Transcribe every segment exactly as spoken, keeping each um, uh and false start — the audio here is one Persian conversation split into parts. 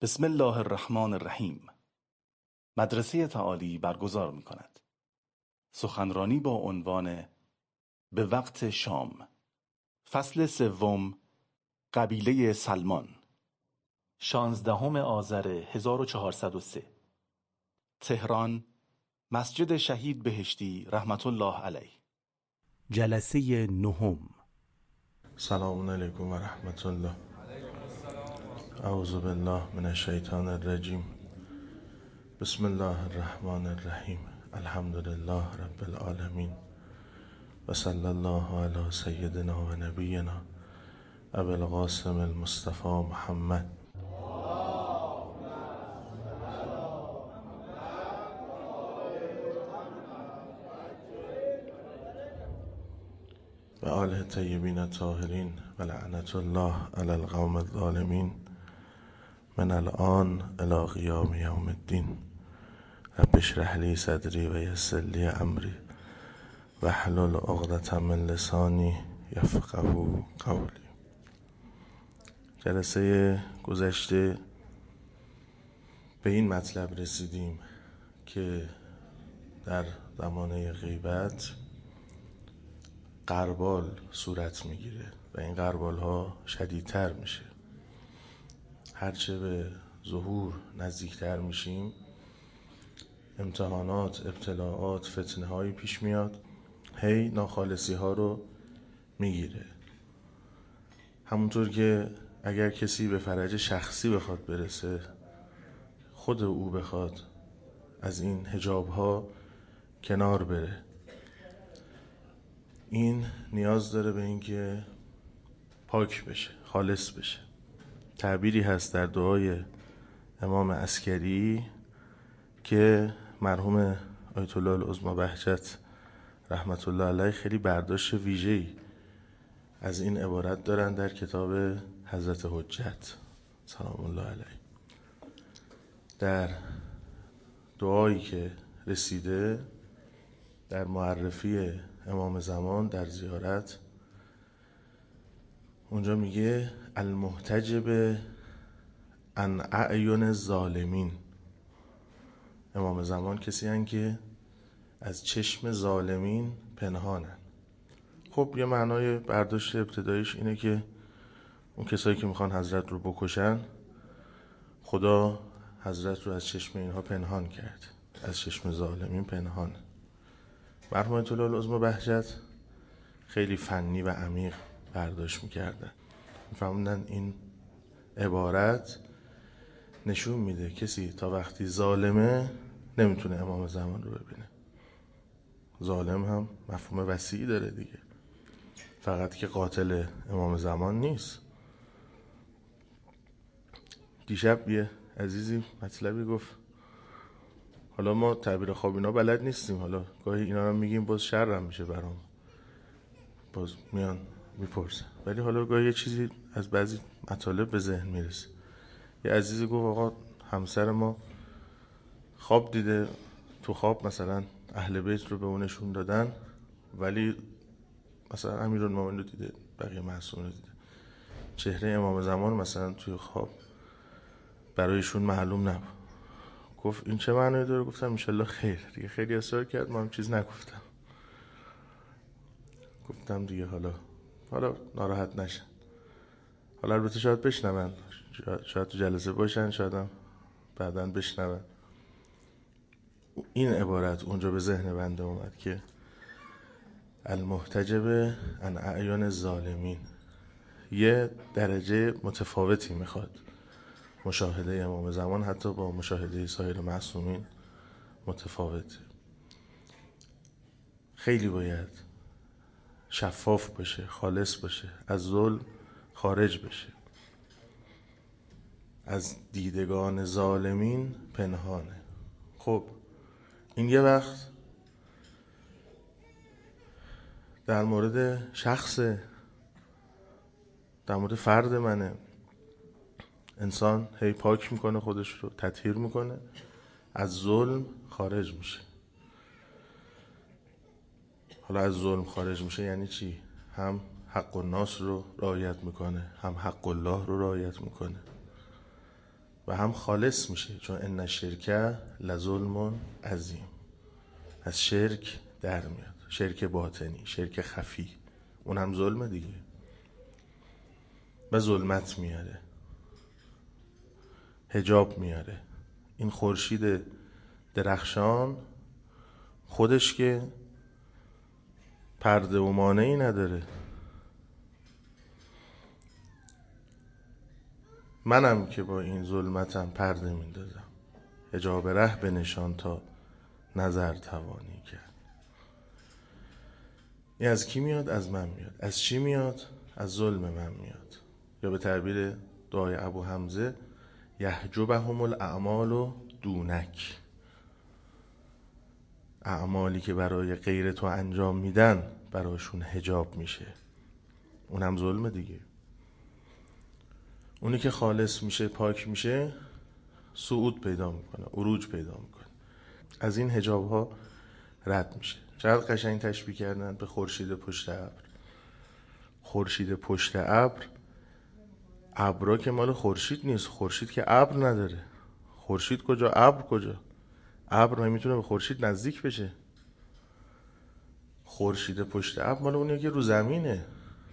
بسم الله الرحمن الرحیم. مدرسه تعالی برگزار می کند سخنرانی با عنوان به وقت شام، فصل سوم، قبیله سلمان، شانزدهم آذر هزار و چهارصد و سه، تهران، مسجد شهید بهشتی رحمت الله علیه. جلسه نهم. سلام علیکم و رحمت الله. اعوذ بالله من الشیطان الرجیم. بسم الله الرحمن الرحیم. الحمد لله رب العالمین و صلی الله علی سیدنا و نبینا ابی القاسم المصطفى محمد. و آله الطیبین الطاهرین و لعنت الله علی القوم الظالمین من الان الی قیام یوم الدین. رب اشرح لی صدری و یسر لی امری واحلل عقدة من لسانی یفقهوا قولی. جلسه گذشته به این مطلب رسیدیم که در زمانه غیبت غربال صورت میگیره و این غربال ها شدیدتر میشه. هرچه به ظهور نزدیکتر میشیم امتحانات، ابتلاعات، فتنه هایی پیش میاد، هی ناخالصی ها رو میگیره. همونطور که اگر کسی به فرج شخصی بخواد برسه، خود او بخواد از این حجاب ها کنار بره، این نیاز داره به این که پاک بشه، خالص بشه. تعبیری هست در دعای امام عسکری که مرحوم آیت الله العظمی بهجت رحمت الله علیه خیلی برداشت ویژه‌ای از این عبارت دارن در کتاب حضرت حجت سلام الله علیه. در دعایی که رسیده در معرفی امام زمان در زیارت، اونجا میگه المحتجب عن اعین الظالمین. امام زمان کسی هن که از چشم ظالمین پنهانن. خب یه معنای برداشت ابتداییش اینه که اون کسایی که میخوان حضرت رو بکشن، خدا حضرت رو از چشم اینها پنهان کرد، از چشم ظالمین پنهان. مرحوم آیت الله العظمی بهجت خیلی فنی و عمیق برداشت میکردن. میفهموندن این عبارت نشون میده کسی تا وقتی ظالمه نمیتونه امام زمان رو ببینه. ظالم هم مفهوم وسیعی داره دیگه، فقط که قاتل امام زمان نیست. دیشب یه عزیزی مطلبی گفت، حالا ما تعبیر خواب اینا بلد نیستیم، حالا گاهی اینا رو میگیم باز شر هم میشه برام، باز میان میپرسن، ولی حالا گاهی یه چیزی از بعضی مطالب به ذهن میرسه. یه عزیزی گفت آقا همسر ما خواب دیده، تو خواب مثلا اهل بیت رو به اونشون دادن، ولی مثلا امیرالمومنین رو دیده، بقیه معصومین رو دیده، چهره امام زمان مثلا توی خواب برایشون معلوم نبود. گفت این چه معنی داره؟ گفتم انشالله خیر. دیگه خیلی اصرار کرد، ما هم چیز نگفتم. گفتم دیگه حالا حالا ناراحت نشن. حالا البته شاید بشنون، شاید تو جلسه باشن، شاید هم بعداً بشنون. این عبارت اونجا به ذهن بنده اومد که المحتجب عن اعین الظالمین یه درجه متفاوتی میخواد. مشاهده امام زمان حتی با مشاهده سایر معصومین متفاوته. خیلی باید شفاف باشه، خالص باشه، از ظلم خارج بشه، از دیدگان ظالمین پنهانه. خب این یه وقت در مورد شخص، در مورد فرد منه. انسان هی پاک میکنه، خودش رو تطهیر میکنه، از ظلم خارج میشه. حالا از ظلم خارج میشه یعنی چی؟ هم حق الناس رو رعایت میکنه، هم حق الله رو رعایت میکنه. و هم خالص میشه، چون ان الشرک لظلم عظیم. از شرک در میاد، شرک باطنی، شرک خفی، اون هم ظلم دیگه و ظلمت میاره، حجاب میاره. این خورشید درخشان خودش که پرده و مانعی نداره. منم که با این ظلمتم پرده میندازم، حجاب ره بنشان تا نظر توانی کرد. این از کی میاد؟ از من میاد. از چی میاد؟ از ظلم من میاد. یا به تعبیر دعای ابو حمزه یحجبهم الاعمال دونک، اعمالی که برای غیر تو انجام میدن براشون حجاب میشه. اونم ظلم دیگه. اونی که خالص میشه، پاک میشه، صعود پیدا میکنه، عروج پیدا میکنه، از این حجاب ها رد میشه. چقدر قشنگ تشبیه کردن به خورشید پشت ابر. خورشید پشت ابر، ابرا که مال خورشید نیست، خورشید که ابر نداره. خورشید کجا؟ ابر کجا؟ ابر نمیتونه به خورشید نزدیک بشه. خورشید پشت ابر مال اونیه که رو زمینه.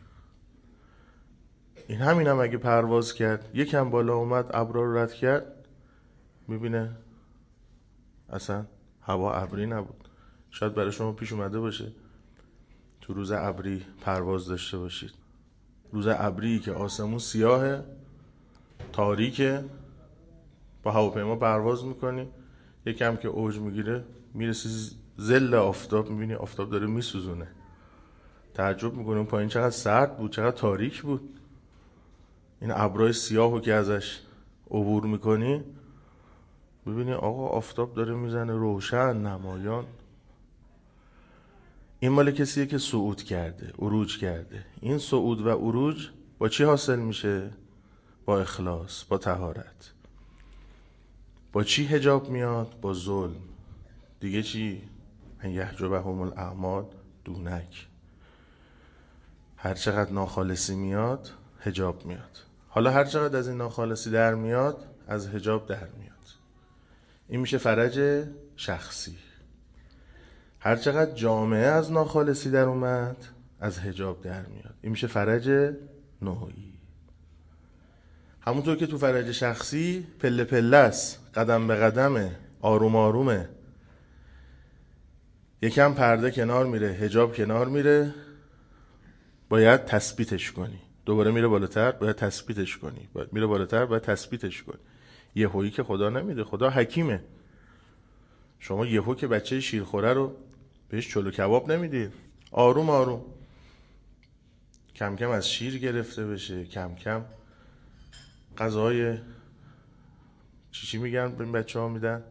این همین هم اگه پرواز کرد، یکم بالا اومد، ابرا رو رد کرد، میبینه اصلا هوا ابری نبود. شاید برای شما پیش اومده باشه تو روز ابری پرواز داشته باشید. روز ابری که آسمون سیاهه، تاریکه، با هواپیما پرواز میکنی، یکم که اوج میگیره میرسی ظل آفتاب، میبینی آفتاب داره میسوزونه. تعجب میکنی اون پایین چقدر سرد بود، چقدر تاریک بود. این ابرای سیاهو که ازش عبور میکنی ببینی آقا آفتاب داره میزنه روشن نمایان. این مال کسیه که صعود کرده، عروج کرده. این صعود و عروج با چی حاصل میشه؟ با اخلاص، با طهارت. با چی حجاب میاد؟ با ظلم. دیگه چی؟ ان یحجبهم الاعمال دونک. هر چقدر ناخالصی میاد حجاب میاد. حالا هر چقدر از این ناخالصی در میاد از حجاب در میاد. این میشه فرج شخصی. هر چقدر جامعه از ناخالصی در اومد از حجاب در میاد. این میشه فرج نوعی. همونطور که تو فرج شخصی پله پله است، قدم به قدمه، آروم آرومه. یکم پرده کنار میره، حجاب کنار میره، باید تثبیتش کنی. دوباره میره بالاتر، باید تثبیتش کنی. باید میره بالاتر، باید تثبیتش کنی. یهویی که خدا نمیده، خدا حکیمه. شما یهو که بچه شیرخوره رو بهش چلو کباب نمیدید. آروم آروم کم کم از شیر گرفته بشه، کم کم غذای چی چی میگن به این بچه ها میدن؟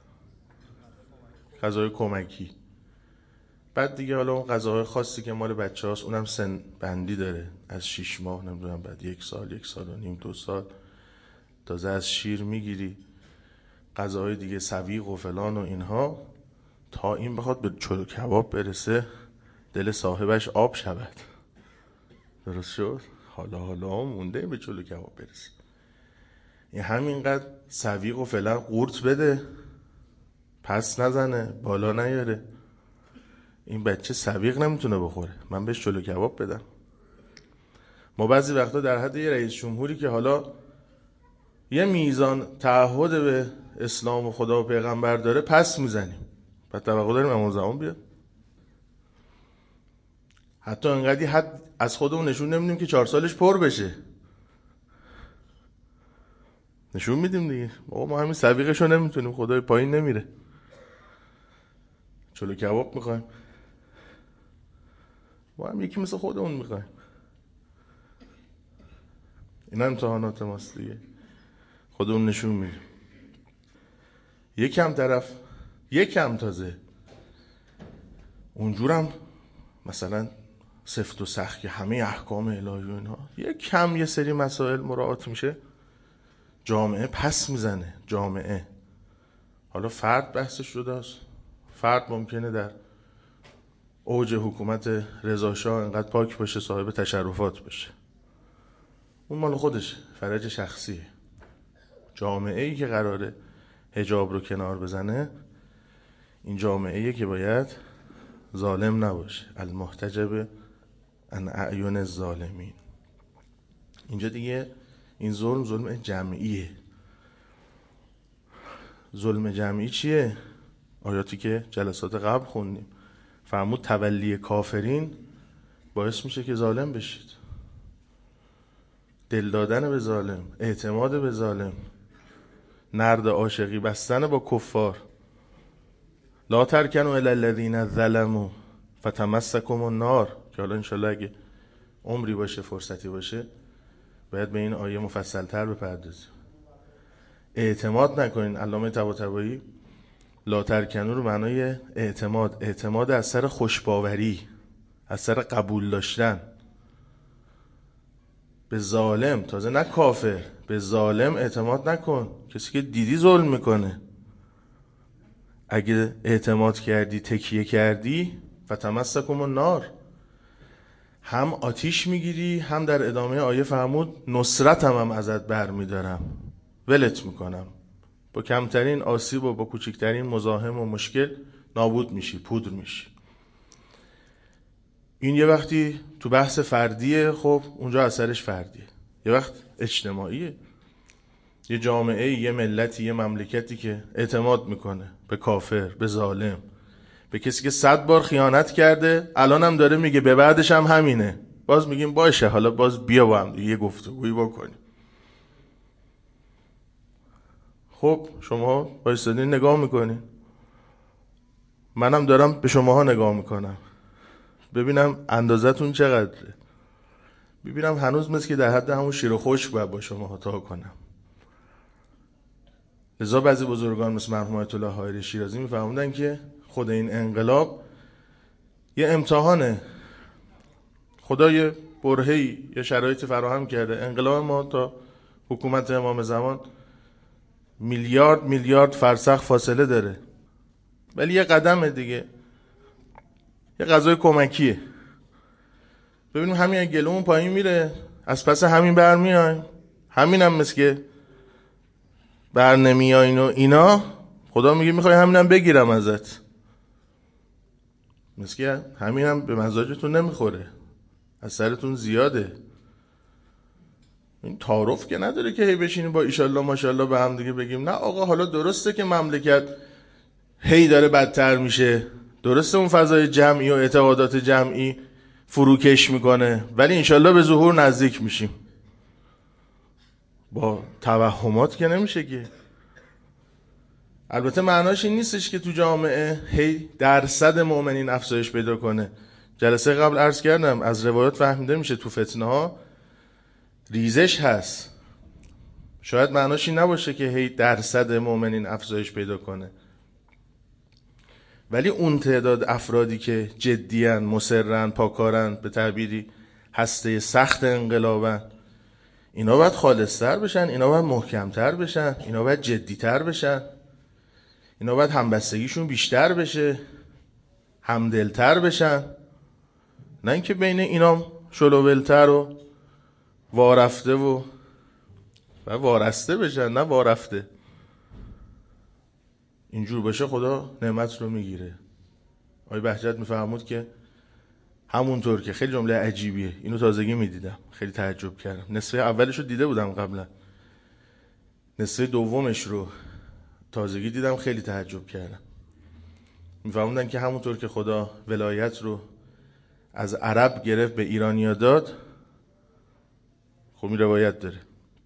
غذای کمکی. بعد دیگه حالا اون غذاهای خاصی که مال بچه هاست اونم سن بندی داره، از شیش ماه نمیدونم، بعد یک سال، یک سال و نیم، دو سال تازه از شیر میگیری. غذاهای دیگه سویق و فلان و اینها، تا این بخواد به چلو کباب برسه دل صاحبش آب شود. درست شد؟ حالا حالا مونده به چلو کباب برسه. این همینقدر سویق و فعلا قورت بده، پس نزنه، بالا نیاره. این بچه سویق نمیتونه بخوره، من بهش چلو کباب بدم. ما بعضی وقتا در حد یه رئیس جمهوری که حالا یه میزان تعهد به اسلام و خدا و پیغمبر داره پس میزنیم. بعد توقع داریم امام زمان بیاد. حتی انقدری حد از خودمون نشون نمیدیم که چهار سالش پر بشه. نشون میدیم دیگه. بابا ما همین سویقشو نمیتونیم، خدای پایین نمیره. چلو کباب میخوایم. ما هم یکی مثل خودمون میخوایم. این امتحانات ماست دیگه. خودمون نشون میدیم. یکم طرف یکم تازه اونجورم مثلا سفت و سخت که همه احکام الهی و اینها، یک کم یه سری مسائل مراعات میشه، جامعه پس میزنه. جامعه حالا فرد بحثش شده است. فرد ممکنه در اوج حکومت رضا شاه انقدر پاک باشه، صاحب تشرفات باشه، اون مال خودشه، فرج شخصیه. جامعه ای که قراره حجاب رو کنار بزنه این جامعه ای که باید ظالم نباشه. المحتجب عن اعین الظالمین. اینجا دیگه این ظلم ظلم جمعیه. ظلم جمعی چیه؟ آیاتی که جلسات قبل خوندیم فرمود تولی کافرین باعث میشه که ظالم بشید. دل دادن به ظالم، اعتماد به ظالم، نرد عاشقی بستن با کفار. لا ترکنوا الی الذین ظلموا فتمسکم النار، که حالا انشالله اگه عمری باشه فرصتی باشه باید به این آیه مفصل تر بپردازیم. اعتماد نکنین. علامه طباطبایی لا ترکنوا رو معنای اعتماد، اعتماد از سر خوشباوری، از سر قبول داشتن به ظالم، تازه نه کافر، به ظالم اعتماد نکن. کسی که دیدی ظلم میکنه اگه اعتماد کردی تکیه کردی فتمسکم النار، هم آتیش میگیری هم در ادامه آیه فرمود نصرت هم, هم ازت بر میدارم، ولت میکنم، با کمترین آسیب و با کوچکترین مزاحم و مشکل نابود میشی، پودر میشی. این یه وقتی تو بحث فردیه، خب اونجا اثرش فردیه. یه وقت اجتماعیه، یه جامعه، یه ملتی، یه مملکتی که اعتماد میکنه به کافر، به ظالم، به کسی که صد بار خیانت کرده الان هم داره میگه به بعدش هم همینه، باز میگیم باشه حالا باز بیا با هم یه گفتگویی بکنیم. خب شما بایستادین نگاه میکنین، منم دارم به شماها نگاه میکنم ببینم اندازتون چقدره، ببینم هنوز مثل که در حد همون شیر و خشک باید با شماها تا کنم. لذا بعضی بزرگان مثل مرحوم آیت الله حائری شیرازی میفهموندن که خود این انقلاب یه امتحانه. خدا یه برهه‌ای یه شرایطی فراهم کرده. انقلاب ما تا حکومت امام زمان میلیارد میلیارد فرسخ فاصله داره، ولی یه قدم دیگه، یه غذای کمکیه. ببینیم همین گلومون پایین میره از پس همین برمیایم، همین هم مثل که بر نمیاین و اینا، خدا میگه میخوای همینم بگیرم ازت، مثل که همینم به مزاجتون نمیخوره، از سرتون زیاده. این تعارف که نداره که هی بشینیم با ایشالله ماشالله به هم دیگه بگیم نه آقا حالا درسته که مملکت هی داره بدتر میشه، درسته اون فضای جمعی و اعتقادات جمعی فروکش میکنه، ولی انشالله به ظهور نزدیک میشیم. با توهمات که نمیشه که. البته معناش این نیستش که تو جامعه هی درصد مؤمنین افزایش پیدا کنه. جلسه قبل عرض کردم از روایات فهمیده میشه تو فتنه ها ریزش هست. شاید معناش این نباشه که هی درصد مؤمنین افزایش پیدا کنه، ولی اون تعداد افرادی که جدیان، مصرن، پاکارن، به تعبیری هسته سخت انقلابن، اینا باید خالص‌تر بشن، اینا باید محکم‌تر بشن، اینا باید جدی‌تر بشن، اینا باید همبستگیشون بیشتر بشه، همدلتر بشن، نه اینکه بین اینا شلوولتر و وارفته و و وارسته بشن، نه وارفته. اینجور باشه خدا نعمت رو میگیره. آقای بهجت میفرمود که همونطور که، خیلی جمله عجیبیه، اینو تازگی میدیدم خیلی تعجب کردم، نصفه اولش رو دیده بودم قبلا، نصفه دومش رو تازگی دیدم خیلی تعجب کردم. میفرمودن که همونطور که خدا ولایت رو از عرب گرفت به ایرانیا داد، خب این روایت داره،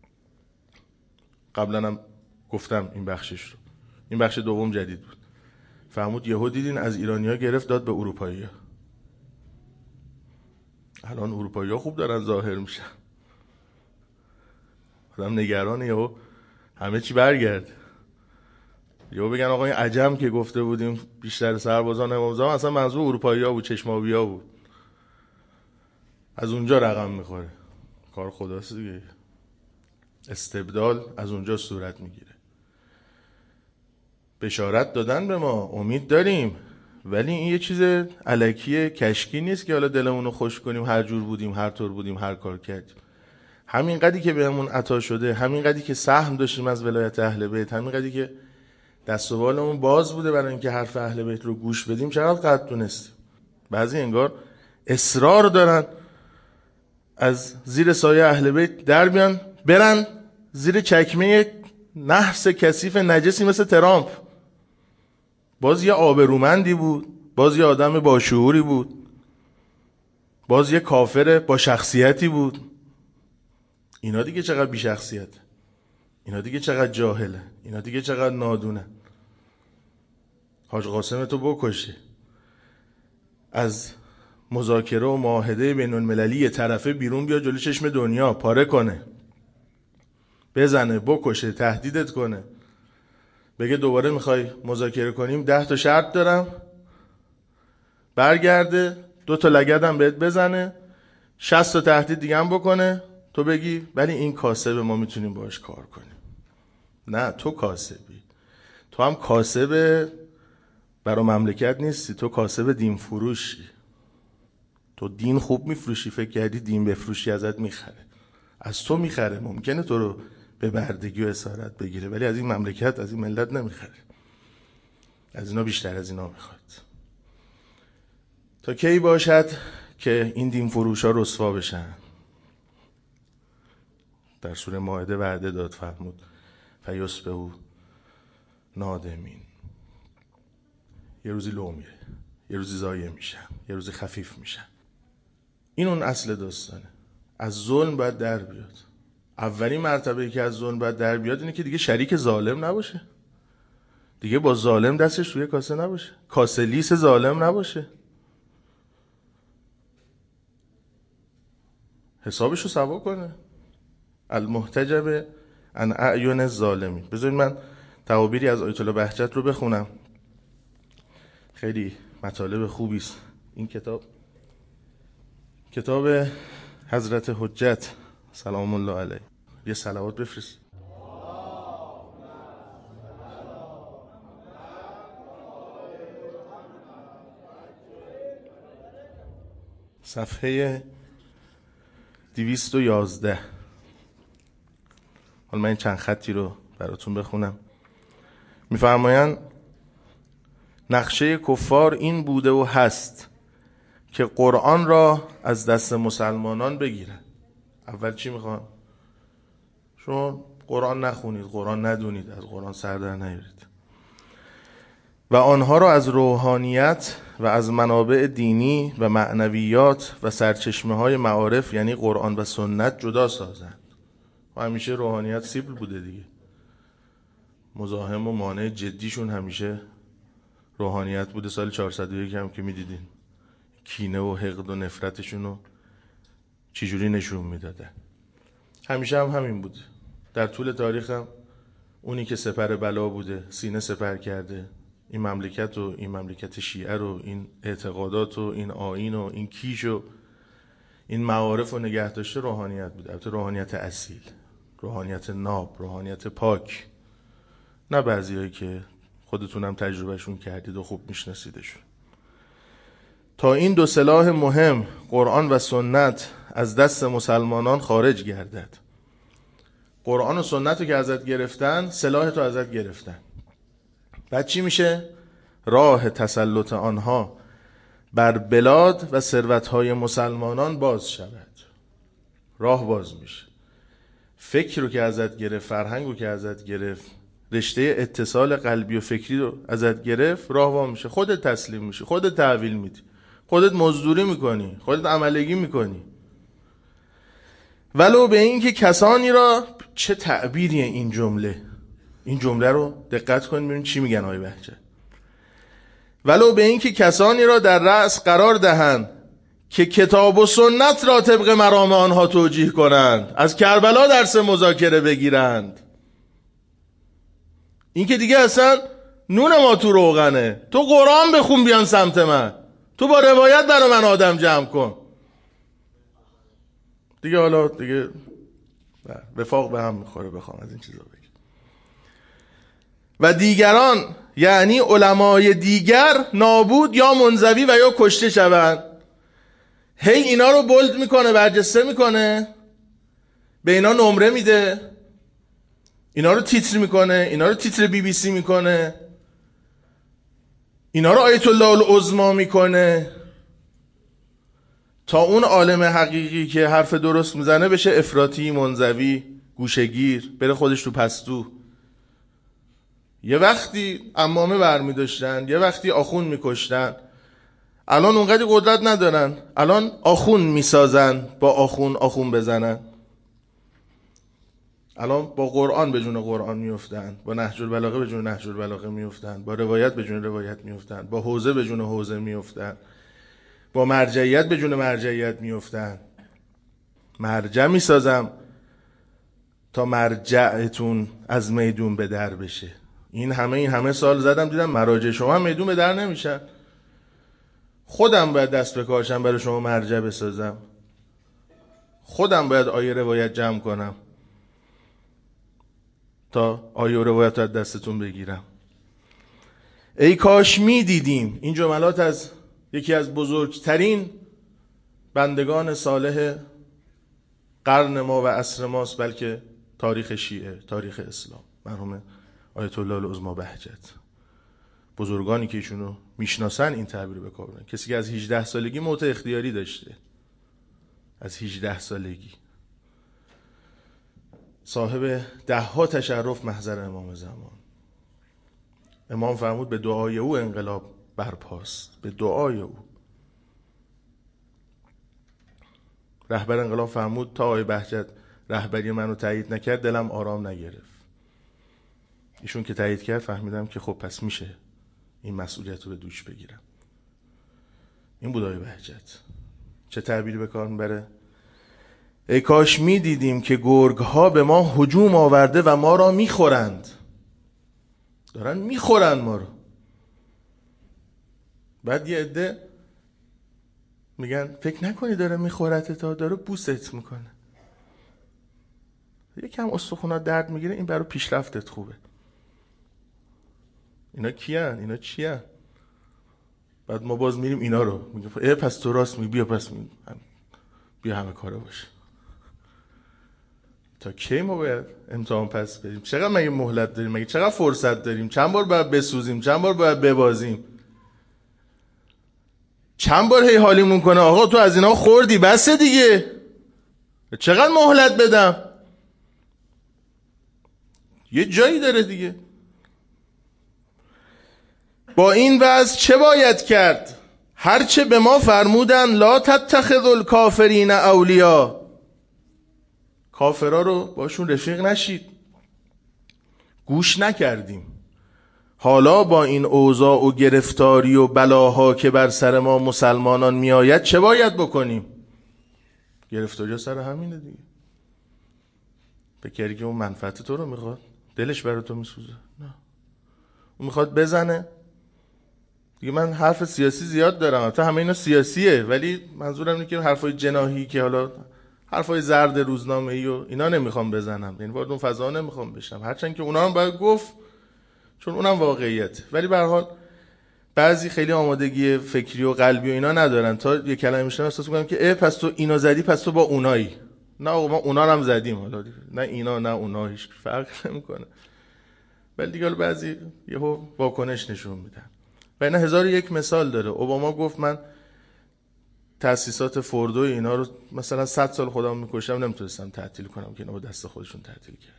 قبلا هم گفتم این بخشش رو، این بخش دوم جدید بود. فرمود یهو دیدین از ایرانیا گرفت داد به اروپایی‌ها. الان اروپایی‌ها خوب دارن ظاهر میشن، آدم نگرانه یهو همه چی برگرد، یهو بگن آقا این عجم که گفته بودیم بیشتر سربازان امام زمان اصلا منظور اروپایی‌ها بود، چشمابی‌ها بود. از اونجا رقم میخوره. کار خداست دیگه. استبدال از اونجا صورت میگیره. بشارت دادن به ما، امید داریم، ولی این یه چیز الکی کشکی نیست که حالا دلمون رو خوش کنیم هر جور بودیم، هر طور بودیم، هر کار کردیم. همین قدری که بهمون عطا شده، همین قدری که سهم داشتیم از ولایت اهل بیت، همین قدری که دست و بالمون باز بوده برای اینکه حرف اهل بیت رو گوش بدیم، چقدر قد دونستیم. بعضی انگار اصرار دارن از زیر سایه اهل بیت در بیان، برن زیر چکمه نحس کثیف نجسی مثل ترامپ. باز یه آبرومندی بود، باز یه آدم با شعوری بود، باز یه کافر با شخصیتی بود. اینا دیگه چقدر بی شخصیت، اینا دیگه چقدر جاهله، اینا دیگه چقدر نادونه. حاج قاسم تو بکشه، از مذاکره و معاهده بین المللی یه طرفه بیرون بیا جلوی چشم دنیا پاره کنه، بزنه، بکشه، تهدیدت کنه، بگه دوباره میخوای مذاکره کنیم، ده تا شرط دارم، برگرده دو تا لگدم بهت بزنه، شصت تا تهدید دیگه هم بکنه، تو بگی ولی این کاسب ما میتونیم باش کار کنیم. نه، تو کاسبی، تو هم کاسب برای مملکت نیستی، تو کاسب دین فروشی. تو دین خوب میفروشی، فکر کردی دین بفروشی ازت میخره، از تو میخره. ممکنه تو رو به بردگی و اسارت بگیره، ولی از این مملکت، از این ملت نمیخره. از اینا بیشتر از اینا میخواد. تا کی باشد که این دین فروش ها رسوا بشن؟ در سوره مائده وعده داد، فرمود فیصبحوا نادمین. یه روزی لو میره، یه روزی ضایع میشن، یه روزی خفیف میشن. این اون اصل داستانه. از ظلم باید در بیاد. اولین مرتبه که از ظلم باید در بیاد اینه که دیگه شریک ظالم نباشه، دیگه با ظالم دستش روی کاسه نباشه، کاسه لیس ظالم نباشه، حسابشو سوا کنه. المحتجب عن اعین الظالمین. بذارید من تعابیری از آیت الله بهجت رو بخونم، خیلی مطالب خوبی است. این کتاب کتاب حضرت حجت سلام الله علیه. یه صلوات بفرست. صفحه دویست و یازده. حالا من این چند خطی رو براتون بخونم. میفرمایند نقشه کفار این بوده و هست که قرآن را از دست مسلمانان بگیرن. اول چی میخوان؟ شما قرآن نخونید، قرآن ندونید، از قرآن سر در نیارید و آنها را از روحانیت و از منابع دینی و معنویات و سرچشمه های معارف یعنی قرآن و سنت جدا سازند. و همیشه روحانیت سیبل بوده دیگه، مزاحم و مانع جدیشون همیشه روحانیت بوده. سال چهارصد و یک هم که میدیدین کینه و حقد و نفرتشون رو چجوری نشون میدادن. همیشه هم همین بوده. در طول تاریخ هم اونی که سپر بلا بوده، سینه سپر کرده این مملکت و این مملکت شیعه رو، این اعتقادات و این آیین و این کیش و این معارف رو نگه داشته، روحانیت بوده. البته روحانیت اصیل، روحانیت ناب، روحانیت پاک، نه بعضیایی که خودتونم تجربهشون کردید و خوب میشناسیدشون. تا این دو سلاح مهم قرآن و سنت از دست مسلمانان خارج گردد. قرآن و سنت رو که ازت گرفتن، سلاح تو ازت گرفتن، بعد چی میشه؟ راه تسلط آنها بر بلاد و ثروت‌های مسلمانان باز شود. راه باز میشه. فکر رو که ازت گرفت، فرهنگ رو که ازت گرفت، رشته اتصال قلبی و فکری رو ازت گرفت، راه وا میشه. خودت تسلیم میشی، خودت تحویل میدی، خودت مزدوری میکنی، خودت عملگی میکنی. ولو به این که کسانی را، چه تعبیریه این جمله، این جمله رو دقت کنید ببینید چی میگن آقای بهجت. ولو به این که کسانی را در رأس قرار دهند که کتاب و سنت را طبق مرام آنها توجیه کنند، از کربلا درس مذاکره بگیرند. این که دیگه اصلا نون ما تو روغنه. تو قرآن بخون بیان سمت من، تو با روایت برای من آدم جمع کن دیگه. حالا دیگه وفاق به هم میخوره بخوام از این چیزا بگم. و دیگران یعنی علمای دیگر نابود یا منزوی و یا کشته شوند. هی اینا رو بولد میکنه، برجسته میکنه، به اینا نمره میده، اینا رو تیتر میکنه، اینا رو تیتر بی بی سی میکنه، اینا رو آیت الله العظما میکنه، تا اون عالم حقیقی که حرف درست میزنه بشه افراطی، منزوی، گوشگیر، بره خودش تو پستو. یه وقتی عمامه برمی داشتن، یه وقتی آخون میکشتن، الان اونقدر قدرت ندارن، الان آخون میسازن، با آخون آخون بزنن. الان با قرآن به جون قرآن میفتن، با نهج البلاغه به جون نهج البلاغه میفتن، با روایت به جون روایت میفتن، با حوزه به جون حوزه میفتن، با مرجعیت به جون مرجعیت میفتن. مرجع میسازم تا مرجعتون از میدون به در بشه. این همه این همه سال زدم دیدم مراجع شما هم میدون به در نمیشن. خودم باید دست به کارشم برای شما مرجع بسازم، خودم باید آیه روایت جمع کنم تا آیه روایت رو از دستتون بگیرم. ای کاش می دیدیم. این جملات از یکی از بزرگترین بندگان صالح قرن ما و عصر ماست، بلکه تاریخ شیعه، تاریخ اسلام، مرحوم آیت الله العظما بهجت. بزرگانی که ایشونو میشناسن این تعبیر به کار بردن. کسی که از هجده سالگی موت اختیاری داشته، از هجده سالگی، صاحب ده ها تشرف محضر امام زمان. امام فرمود به دعای او انقلاب برپاست، به دعای او. رهبر انقلاب فرمود تا آقای بهجت رهبری منو تایید نکرد دلم آرام نگرفت. ایشون که تایید کرد فهمیدم که خب پس میشه این مسئولیت رو به دوش بگیرم. این بود آقای بهجت. چه تعبیری به کار میبره؟ ای کاش میدیدیم که گرگ ها به ما هجوم آورده و ما را میخورند. دارن میخورند ما رو. بعد یه عده میگن فکر نکنی داره میخورت، تا داره بوست میکنه. یکم استخوانات درد میگیره، این برای پیشرفتت خوبه. اینا کیان؟ اینا چیان؟ بعد ما باز میریم اینا رو میگه ای پس تو راست میگی، بیا پس میگی. بیا همه کاره باشه. تا کی ما باید امتحان پس بریم؟ چقدر مگه مهلت داریم؟ مگه چقدر فرصت داریم؟ چند بار باید بسوزیم؟ چند بار باید ببازیم؟ چند بار هی حالیمون کنه آقا تو از اینا خوردی بسه دیگه، چقدر مهلت بدم؟ یه جایی داره دیگه. با این وضع چه باید کرد؟ هرچه به ما فرمودن لا تتخذوا الکافرین اولیا، کافرها رو باشون رفیق نشید. گوش نکردیم. حالا با این اوضاع و گرفتاری و بلاها که بر سر ما مسلمانان میآید چه باید بکنیم؟ گرفتاری سر همینه دیگه. فکر که اون منفعت تو رو میخواد، دلش برای تو میسوزه؟ نه، اون میخواد بزنه دیگه. من حرف سیاسی زیاد دارم، البته همه اینا سیاسیه، ولی منظورم اینه که حرفای جناحی که حالا حرفای زرد روزنامه‌ای و اینا نمیخوام بزنم، یعنی وارد اون فضا نمیخوام بشم، هرچند که اونا هم باید گفت چون اونم واقعیت. ولی به هر حال بعضی خیلی آمادگی فکری و قلبی و اینا ندارن، تا یه کلمه میشنم احساس میکنم که اه پس تو اینا زدی پس تو با اونایی. نه آقا ما اونا رو هم زدیم، حالا نه اینا نه اونا، هیچ فرق نمیکنه. ولی دیگه بعضی یهو واکنش نشون میدن و اینا هزار و یک مثال داره. اوباما گفت من تأسیسات فوردو اینا رو مثلا صد سال خودم میکشم نمیتونستم تعطیل کنم که اینا با دست خودشون تعطیل کرد.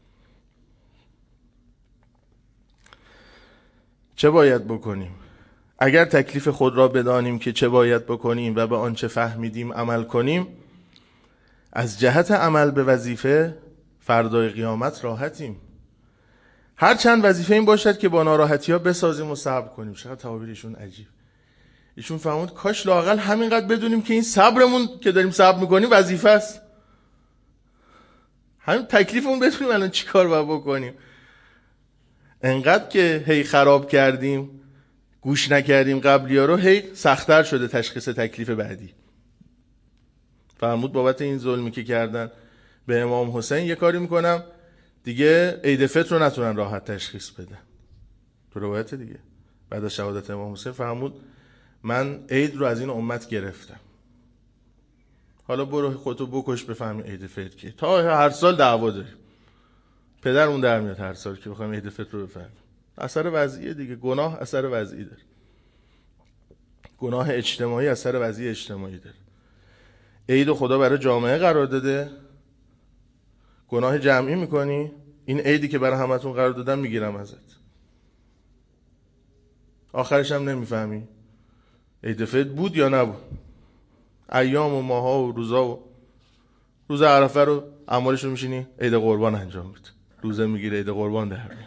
چه باید بکنیم؟ اگر تکلیف خود را بدانیم که چه باید بکنیم و به آنچه فهمیدیم عمل کنیم، از جهت عمل به وظیفه فردای قیامت راحتیم. هر چند وظیفه این باشد که با ناراحتی ها بسازیم و صبر کنیم. چقدر تعابیرشون عجیب. ایشون فهمود کاش لااقل همینقدر بدونیم که این صبرمون که داریم صبر میکنیم وظیفه است. همین تکلیفمون بدونیم الان چی کار باید بکنیم. انقدر که هی خراب کردیم، گوش نکردیم قبلی ها رو، هی سخت‌تر شده تشخیص تکلیف بعدی. فرمود بابت این ظلمی که کردن به امام حسین یه کاری میکنم دیگه عید فطر رو نتونن راحت تشخیص بدن. تو روایت دیگه بعد از شهادت امام حسین فرمود من عید رو از این امت گرفتم. حالا برو خودتو بکش بفهمی عید فطر که تا هر سال دعوا داریم. پدر اون در میاد هر سال که بخوایم عید فطر رو بفهمیم. اثر وضعی دیگه، گناه اثر وضعی داره، گناه اجتماعی اثر وضعی اجتماعی داره. عید خدا برای جامعه قرار داده، گناه جمعی میکنی، این عیدی که برای همتون قرار دادم میگیرم ازت، آخرش هم نمیفهمی عید فطر بود یا نبود. ایام و ماها و روزا و روز عرفه رو اعمالش رو میشینی عید قربان انجام بده، روزه میگیره عید قربان در میاد.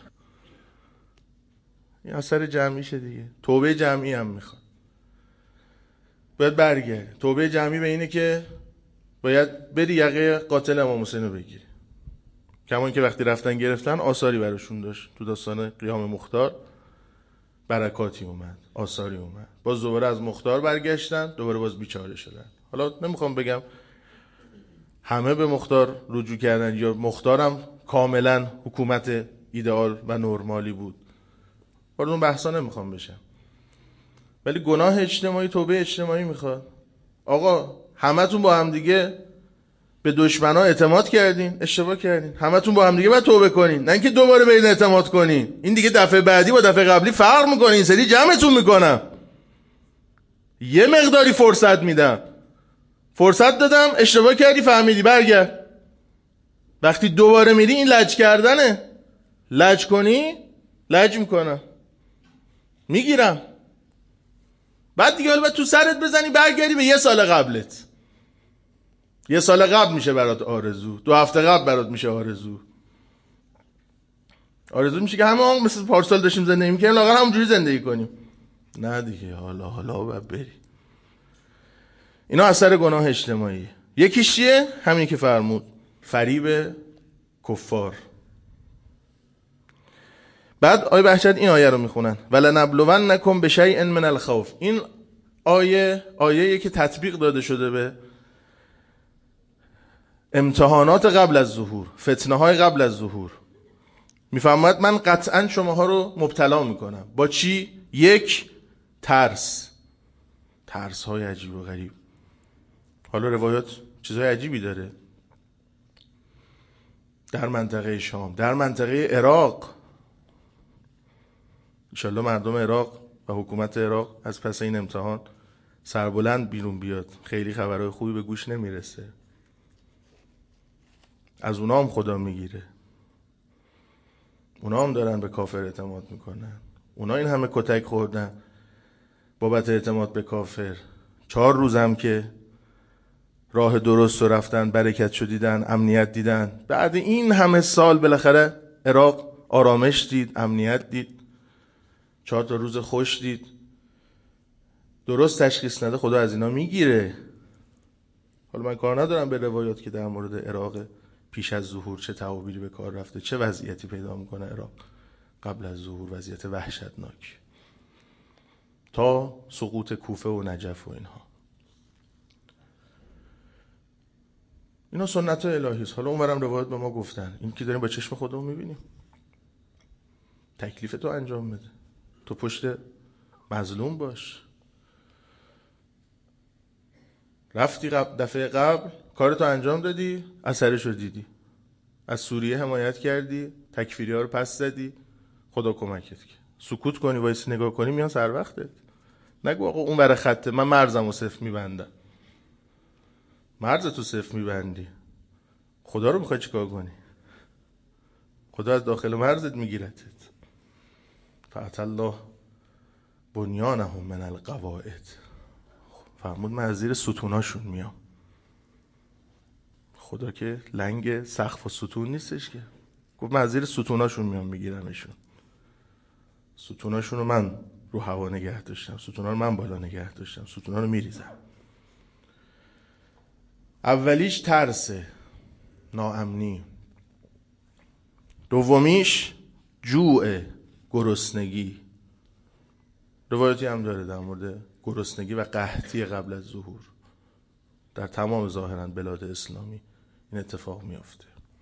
این اثر جمعیشه دیگه. توبه جمعی هم میخواد، باید برگردی. توبه جمعی به اینه که باید بری یقه قاتل امام حسین رو بگیری، کمان که وقتی رفتن گرفتن آثاری براشون داشت. تو داستان قیام مختار برکاتی اومد، آثاری اومد، باز دوباره از مختار برگشتن، دوباره باز بیچاره شدن. حالا نمیخوام بگم همه به مختار رجوع کردن یا مختارم کاملا حکومت ایدئال و نرمالی بود، وارد اون بحثا نمیخوام بشم، ولی گناه اجتماعی توبه اجتماعی میخواد. آقا همتون با هم دیگه به دشمنا اعتماد کردین، اشتباه کردین، همتون با هم دیگه باید توبه کنین، نه اینکه دوباره به این اعتماد کنین. این دیگه دفعه بعدی با دفعه قبلی فرق میکنه، این سری جمعتون میکنم، یه مقداری فرصت میدم، فرصت دادم اشتباه کردی فهمیدی برگرد. وقتی دوباره میری این لج کردنه، لج کنی لج میکنم میگیرم، بعد دیگه باید تو سرت بزنی برگردی به یه سال قبلت. یه سال قبل میشه برات آرزو، دو هفته قبل برات میشه آرزو. آرزو میشه که همه هم مثل پارسال داشتیم زندگی میکنیم لااقل همونجوری زندگی کنیم. نه دیگه، حالا حالا باید بری. اینا اثر گناه اجتماعی. یکیش چیه؟ همین که فرمود، فریب کفار. بعد آیه بهجت این آیه رو میخونن ولنبلونکم بشیء من الخوف. این آیه آیه‌ای که تطبیق داده شده به امتحانات قبل از ظهور، فتنه های قبل از ظهور. میفهمد من قطعا شماها رو مبتلا میکنم با چی؟ یک، ترس. ترس های عجیب و غریب. حالا روایات چیزهای عجیبی داره. در منطقه شام، در منطقه عراق، انشالله مردم عراق و حکومت عراق از پس این امتحان سربلند بیرون بیاد. خیلی خبرهای خوبی به گوش نمیرسه، از اونا هم خدا میگیره، اونا هم دارن به کافر اعتماد میکنن، اونا این همه کتک خوردن بابت اعتماد به کافر. چهار روز هم که راه درست رو رفتن، برکت شو دیدن، امنیت دیدن. بعد این همه سال بالاخره عراق آرامش دید، امنیت دید، چهار تا روز خوش دید. درست تشخیص نده خدا از اینا میگیره. حالا من کار ندارم به روایات که در مورد عراق پیش از ظهور چه تعابیری به کار رفته، چه وضعیتی پیدا میکنه عراق قبل از ظهور، وضعیت وحشتناک تا سقوط کوفه و نجف و اینها. اینا سنت الهی است. حالا اونورم روایات به ما گفتن، این که داریم با چشم خودمون میبینیم. تکلیف تو انجام بده، تو پشت مظلوم باش. رفتی قبل دفعه قبل کارتو انجام دادی، اثرشو دیدی، از سوریه حمایت کردی، تکفیری ها رو پس زدی، خدا کمکت کرد. سکوت کنی وایس نگاه کنی میان سر وقتت. نگو آقا اون ور خطه، من مرزمو صفر میبندم. مرزتو صفر میبندی، خدا رو میخوای چیکار کنی؟ خدا از داخل مرزت میگیرتت. فأتی الله بنیانهم من القواعد. فرمود من از زیر ستوناشون میام. خدا که لنگ سقف و ستون نیستش که، گفت من از زیر ستوناشون میام میگیرمشون. ستوناشون رو من رو هوا نگه داشتم، ستونا رو من بالا نگه داشتم، ستونا رو میریزم. اولیش ترسه، ناامنی. دومیش جوع، گرسنگی. روایتی هم داره در مورد گرسنگی و قحطی قبل از ظهور در تمام ظاهرا بلاد اسلامی این اتفاق میافته.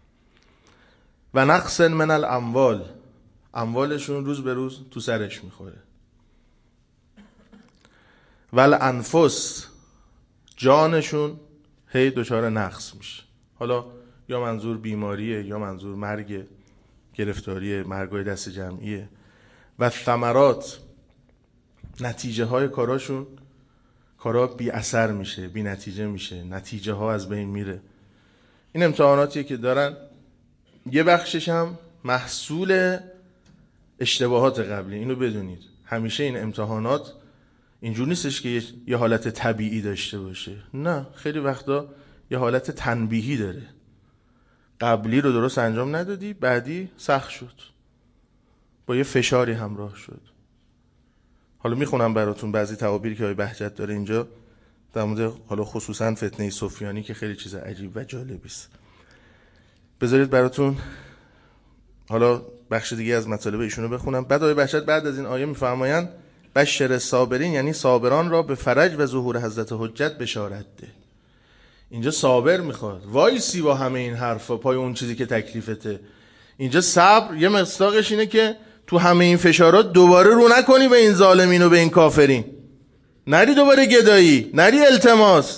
و نقص من الاموال، اموالشون روز به روز تو سرش میخوره. و الانفس، جانشون هی دچار نقص میشه. حالا یا منظور بیماریه، یا منظور مرگ، گرفتاری، مرگای دست جمعیه. و ثمرات، نتیجه های کاراشون، کارا بی اثر میشه، بی نتیجه میشه، نتیجه ها از بین میره. این امتحاناتیه که دارن. یه بخشش هم محصول اشتباهات قبلی. اینو بدونید همیشه این امتحانات اینجور نیستش که یه حالت طبیعی داشته باشه. نه، خیلی وقتا یه حالت تنبیهی داره. قبلی رو درست انجام ندادی، بعدی سخت شد، با یه فشاری همراه شد. حالا میخونم براتون بعضی تعابیری که آقای بهجت داره اینجا در مورد حالا خصوصا فتنه سفیانی که خیلی چیز عجیب و جالبی است. بذارید براتون حالا بخش دیگه از مطالب ایشونو بخونم. بعد آقای بهجت بعد از این آیه میفرمایند بشر صابرین، یعنی صابران را به فرج و ظهور حضرت حجت بشارت ده. اینجا صابر میخواد وایسی با همه این حرفا پای اون چیزی که تکلیفته. اینجا صبر یه مصداقش اینه که تو همه این فشارات دوباره رو نکنی به این ظالمین و به این کافرین، نری دوباره گدایی، نری التماس.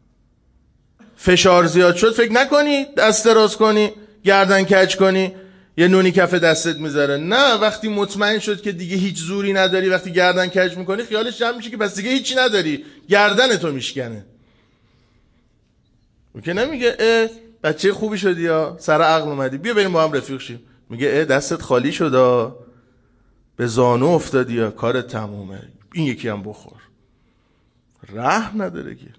فشار زیاد شد فکر نکنی دست دراز کنی، گردن کج کنی، یه نونی کف دستت میذاره. نه، وقتی مطمئن شد که دیگه هیچ زوری نداری، وقتی گردن کج میکنی خیالش جمع میشه که بس دیگه هیچی نداری، گردن تو میشکنه. میگه نمیگه اه بچه خوبی شدی یا سر عقل اومدی، بیا بریم با هم رفیق شیم. میگه اه دستت خالی شد، به زانو افتادی یا کارت تمومه، این یکی هم بخور. رحم نداره که.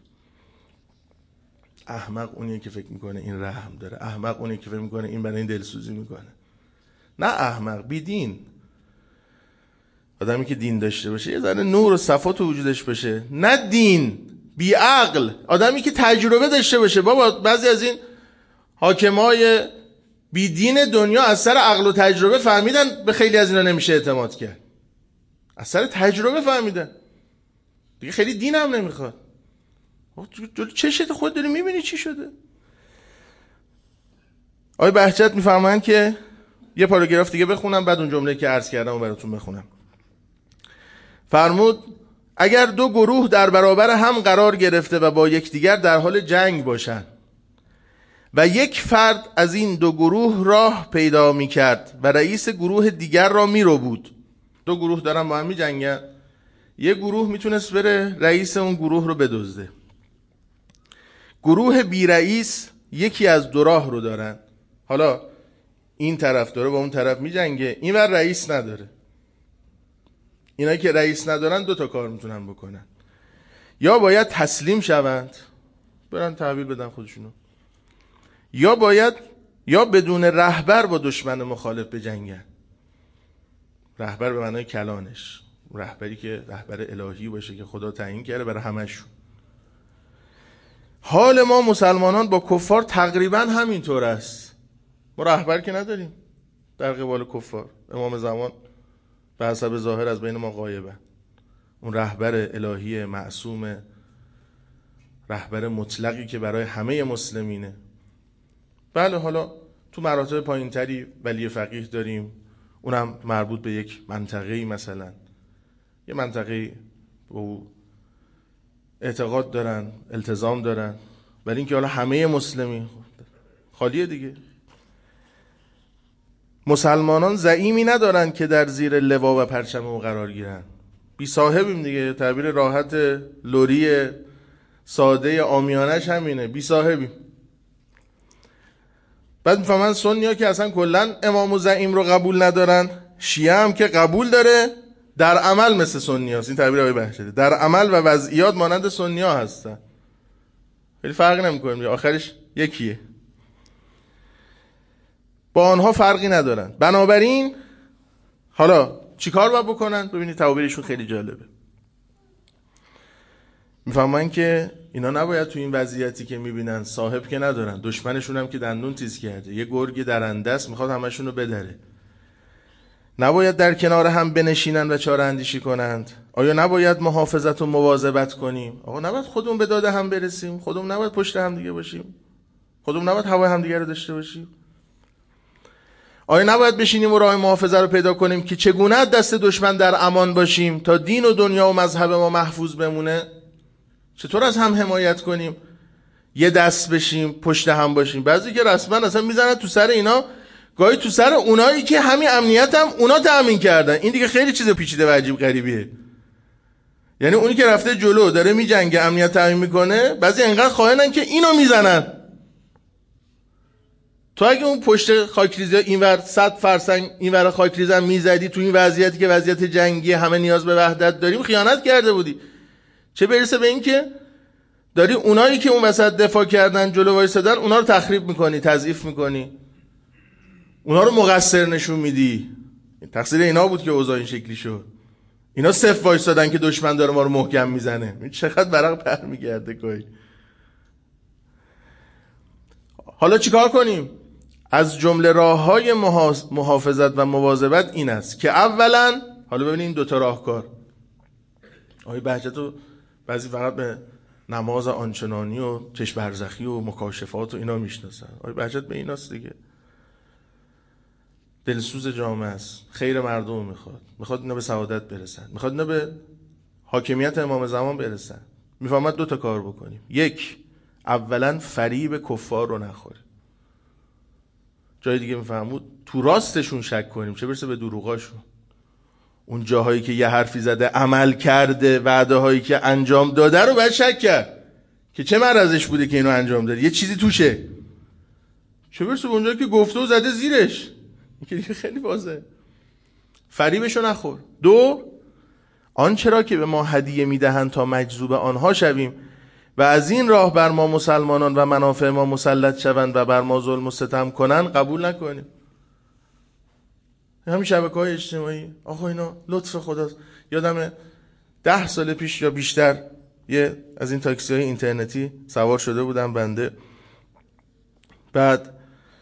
احمق اونیه که فکر میکنه این رحم داره، احمق اونیه که فکر میکنه این برای این دلسوزی میکنه. نه احمق، بی دین. آدمی که دین داشته باشه یه ذره نور و صفا تو وجودش باشه. نه دین، بی عقل. آدمی که تجربه داشته باشه. بابا بعضی از این حاکمای بی دین دنیا از سر عقل و تجربه فهمیدن به خیلی از اینا نمیشه اعتماد کرد. از سر تجربه فهمیدن دیگه خیلی دین هم نمیخواد. جلو چشت خود داری میبینی چی شده. آقای بهجت میفرمایند که یه پاراگراف دیگه بخونم، بعد اون جمله که عرض کردم رو براتون بخونم. فرمود اگر دو گروه در برابر هم قرار گرفته و با یکدیگر در حال جنگ باشند و یک فرد از این دو گروه راه پیدا می کرد و رئیس گروه دیگر را می رو بود. دو گروه دارن با هم می جنگن، یک گروه میتونست بره رئیس اون گروه رو بدزده. گروه بی رئیس یکی از دو راه رو دارن. حالا این طرف داره با اون طرف می جنگه، این ور رئیس نداره. اینایی که رئیس ندارن دو تا کار میتونن بکنن. یا باید تسلیم شوند، برن تحویل بدن خودشونو، یا باید یا بدون رهبر با دشمن مخالف بجنگن. رهبر به معنای کلانش، رهبری که رهبر الهی باشه که خدا تعیین کرده برای همشون. حال ما مسلمانان با کفار تقریبا همینطور است. ما رهبر که نداریم در قبال کفار. امام زمان به حسب ظاهر از بین ما غایبه. اون رهبر الهی معصوم، رهبر مطلقی که برای همه مسلمینه. بله، حالا تو مراتب پایینتری ولی فقیه داریم، اونم مربوط به یک منطقه‌ای، مثلا یه منطقه‌ای به او اعتقاد دارن، التزام دارن، ولی اینکه حالا همه مسلمین خالیه دیگه. مسلمانان زعیمی ندارن که در زیر لوا و پرچم او قرار گیرن. بی صاحبیم دیگه، تعبیر راحت لوری ساده عامیانش همینه، بی صاحبیم. بعد میفهمن سنی ها که اصلا کلن امام و زعیم رو قبول ندارن، شیعه هم که قبول داره، در عمل مثل سنی هاست. این تعبیر آقای بهجتی، در عمل و وضعیات مانند سنی ها هستن. خیلی فرق نمیکنه، آخرش یکیه، با آنها فرقی ندارن. بنابراین حالا چیکار باید بکنن؟ ببینید تعابیرشون خیلی جالبه. میفهمن که اینا نباید تو این وضعیتی که میبینن، صاحب که ندارن، دشمنشون هم که دندون تیز کرده، یه گرگ درنده است میخواد همشون رو بدره، نباید در کنار هم بنشینن و چاره اندیشی کنند. آیا نباید محافظت و مواظبت کنیم؟ آقا نباید خودمون به داده هم برسیم؟ خودمون نباید پشت هم دیگه باشیم؟ خودمون نباید هوای هم دیگه رو داشته باشیم؟ آیا نباید بشینیم و راه محافظه رو پیدا کنیم که چگونه از دست دشمن در امان باشیم تا دین و دنیا و مذهب ما محفوظ بمونه؟ چطور از هم حمایت کنیم یه دست بشیم پشت هم باشیم، بعضی که رسما اصلا میزنن تو سر اینا، گاهی تو سر اونایی که همین امنیت هم اونا تامین کردن. این دیگه خیلی چیز پیچیده و عجیب غریبیه. یعنی اونی که رفته جلو داره میجنگه، امنیت تامین میکنه، بعضی انقدر خائنن که اینو میزنن. تو اگه اون پشت خاکریزی اینور صد فرسنگ اینور خاکریزی هم میزدی تو این وضعیتی که وضعیت جنگی همه نیاز به وحدت داریم، خیانت کرده بودی. چه برسه به این که داری اونایی که اون وسط دفاع کردن جلو وایسادن اونا رو تخریب میکنی، تضعیف میکنی، اونا رو مقصر نشون میدی. تقصیر اینا بود که اوضاع این شکلی شد. اینا صف وایسادن که دشمن داره ما رو محکم میزنه. چقدر ورق پر میگرده گاهی. حالا چیکار کنیم؟ از جمله راه‌های محافظت و مواظبت این است که اولا، حالا ببینید این دوتا راهکار، آقای بهجت رو بعضی فقط به نماز آنچنانی و چشم برزخی و مکاشفات و اینا میشناسن. آقای بهجت به ایناست دیگه، دلسوز جامعه است، خیر مردم میخواد، میخواد اینا به سعادت برسن، میخواد اینا به حاکمیت امام زمان برسن. میفهمد دو تا کار بکنیم. یک، اولا فریب کفار رو نخوریم. جای دیگه میفهمود تو راستشون شک کنیم، چه برسه به دروغاشون. اون جاهایی که یه حرفی زده عمل کرده، وعده هایی که انجام داده رو باید شک کرد که چه مرضش بوده که اینو انجام داده، یه چیزی توشه. چه برسه به اونجایی که گفته و زده زیرش، این که دیگه خیلی واضحه. فریبشو نخور. دو، آنچه را که به ما هدیه میدهند تا مجذوب آنها شویم و از این راه بر ما مسلمانان و منافع ما مسلط شوند و بر ما ظلم و ستم کنن قبول نکنیم. همین شبکه‌های اجتماعی، آخه اینا لطف خداست. یادم ده سال پیش یا بیشتر یه از این تاکسی‌های اینترنتی سوار شده بودم بنده. بعد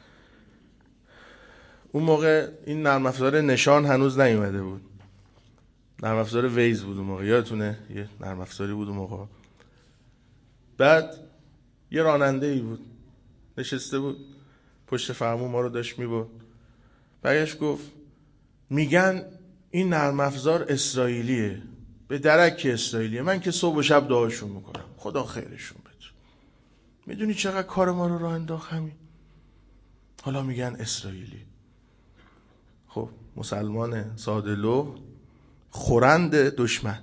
اون موقع این نرم افزار نشان هنوز نیومده بود، نرم افزار ویز بود اون موقع، یادتونه یه نرم افزاری بود اون موقع. بعد یه راننده ای بود نشسته بود پشت فرمون، ما رو داشت میبرد. برگشت گفت میگن این نرم افزار اسرائیلیه، به درک که اسرائیلیه، من که صبح و شب دعاشون میکنم خدا خیرشون بده. میدونی چقدر کار ما رو راه انداخت همین، حالا میگن اسرائیلی. خب مسلمان ساده لوح خورند دشمن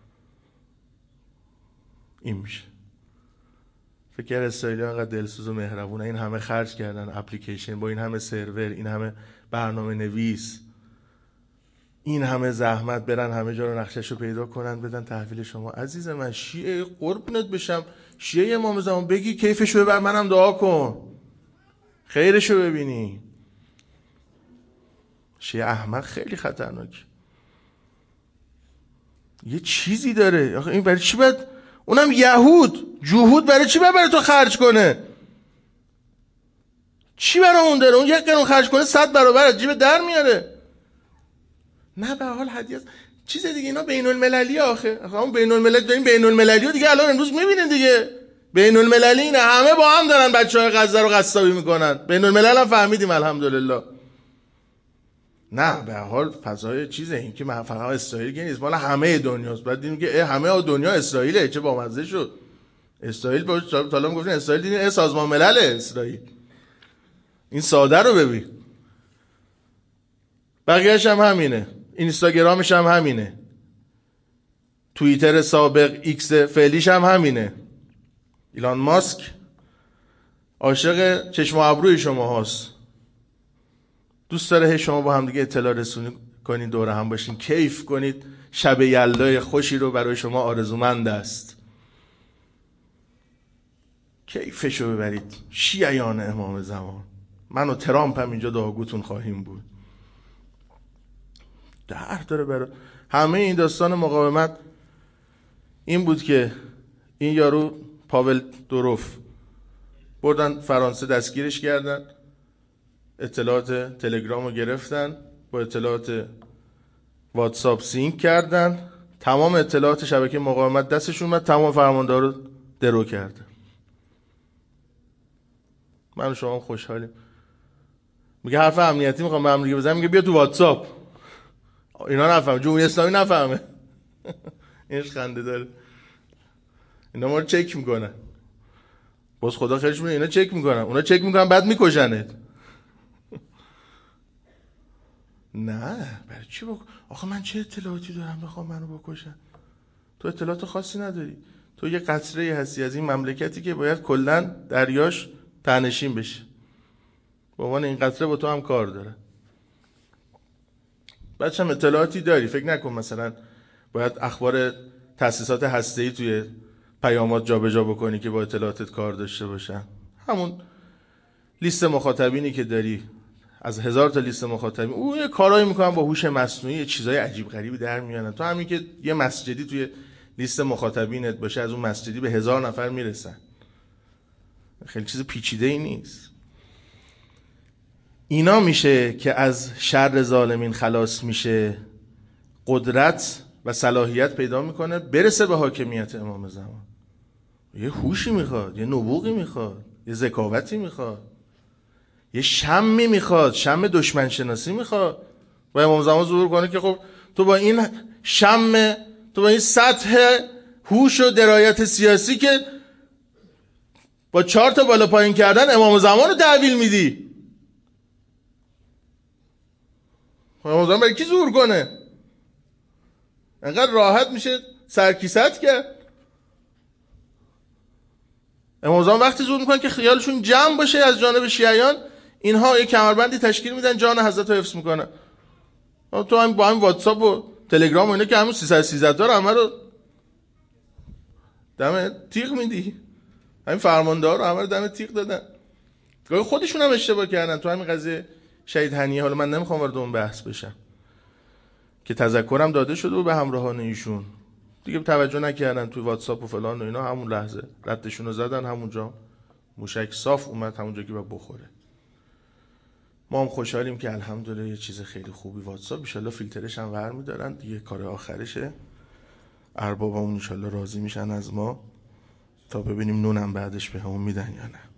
این میشه. فکر اسرائیلی ها انقدر دلسوز و مهربونه، این همه خرج کردن اپلیکیشن با این همه سرور، این همه برنامه نویس، این همه زحمت، برن همه جا رو نقشه‌شو پیدا کنن بدن تحویل شما. عزیز من شیعه قربونت بشم، شیعه امام زمان بگی کیفشو ببر، منم دعا کن خیرشو ببینی. شیعه احمق خیلی خطرناک، یه چیزی داره. آخه این برای چی باید، اونم یهود جهود، برای چی باید برای تو خرج کنه؟ چی برای اون داره؟ اون یک قرون خرج کنه صد برابر از جیب در میاره. نه به حال هدیه چیز دیگه، اینا بین المللی. آخه آخه اون بین المللی داریم، بین المللی دیگه الان امروز میبینین دیگه، بین المللی اینه، همه با هم دارن بچهای غزه رو قصابی میکنن. بین الملل هم فهمیدیم الحمدلله. نه به حال فضای چیزه این که فقط اسرائیل که نیست، مال همه دنیاست. بعد دیدیم که همه دنیا اسرائیله، چه بامزه شد. اسرائیل با طالب گفتن اسرائیل، دیدین سازمان ملل اسرائیل. این ساده رو ببین. بقیه‌اش هم همینه، اینستاگرامش هم همینه، توییتر سابق ایکس فعلیش هم همینه. ایلان ماسک عاشق چشم و ابروی شما هست، دوست داره شما با هم دیگه اطلاع رسونی کنید، دور هم باشین، کیف کنید، شب یلدای خوشی رو برای شما آرزومند است. کیفشو ببرید شیعیان امام زمان. من و ترامپ هم اینجا داغوتون خواهیم بود. درد داره برای همه این داستان مقاومت. این بود که این یارو پاول دوروف بردن فرانسه دستگیرش کردن، اطلاعات تلگرام رو گرفتن، با اطلاعات واتساپ سینک کردن، تمام اطلاعات شبکه مقاومت دستشون اومد، تمام فرماندار رو درو کردن. من و شما خوشحالیم. میگه حرف امنیتی میخوام به هم دیگه بزنم، میگه بیا تو واتساپ. اینا نفهمه، جمهوری اسلامی نفهمه. اینش خنده داره. اینا ما رو چک میکنن. باز خدا خیرش میده اینا چک میکنن، اونا چک میکنن بعد میکشنت. نه برای چی بک... آخه من چه اطلاعاتی دارم بخوام منو بکشن؟ تو اطلاعات خاصی نداری، تو یه قطره هستی از این مملکتی که باید کلا دریاش تنشین بشه، به عنوان این قطره با تو هم کار داره. بچه هم اطلاعاتی داری، فکر نکن مثلا باید اخبار تأسیسات هسته‌ای توی پیامات جابجا بکنی که با اطلاعاتت کار داشته باشن. همون لیست مخاطبینی که داری، از هزار تا لیست مخاطبین اون یه کارایی میکنن با هوش مصنوعی، یه چیزای عجیب غریبی در میارن. تو همین که یه مسجدی توی لیست مخاطبینت باشه، از اون مسجدی به هزار نفر میرسن. خیلی چیز پیچیده ای نیست. اینا میشه که از شر ظالمین خلاص میشه، قدرت و صلاحیت پیدا میکنه برسه به حاکمیت امام زمان. یه هوشی میخواد، یه نبوغی میخواد، یه ذکاوتی میخواد، یه شمی میخواد، شم دشمن شناسی میخواد. و امام زمان ظهور کنه که خب تو با این شم، تو با این سطح هوش و درایت سیاسی که با چهار تا بالا پایین کردن امام زمان رو تحویل میدی. امام زمان برای کی ظهور کنه؟ انقدر راحت میشه سرکیست کرد. امام زمان وقتی ظهور میکنن که خیالشون جمع باشه از جانب شیعیان، اینها یک کمربندی تشکیل میدن، جان حضرت رو حفظ میکنن. تو هم با هم واتساپ و تلگرام و اینا که همون سیصد سیصد تا همه رو دم تیغ میدی، همین فرماندار رو همه رو دم تیغ دادن. گاهی خودشون هم اشتباه کردن تو همین قضیه شهید هنیه. حالا من نمیخوام وارد اون بحث بشم که تذکرم داده شده و به همراهان ایشون دیگه توجه نکردن توی واتساپ و فلان و اینا، همون لحظه ردشون رو زدن، همونجا موشک صاف اومد همونجا که باید بخوره. ما هم خوشحالیم که الحمدلله یه چیز خیلی خوبی واتساپ، ان شاءالله فیلترش هم ور می‌دارن دیگه، کار آخرشه. اربابمون ان شاءالله راضی میشن از ما تا ببینیم نونم بعدش بهمون میدن یا نه.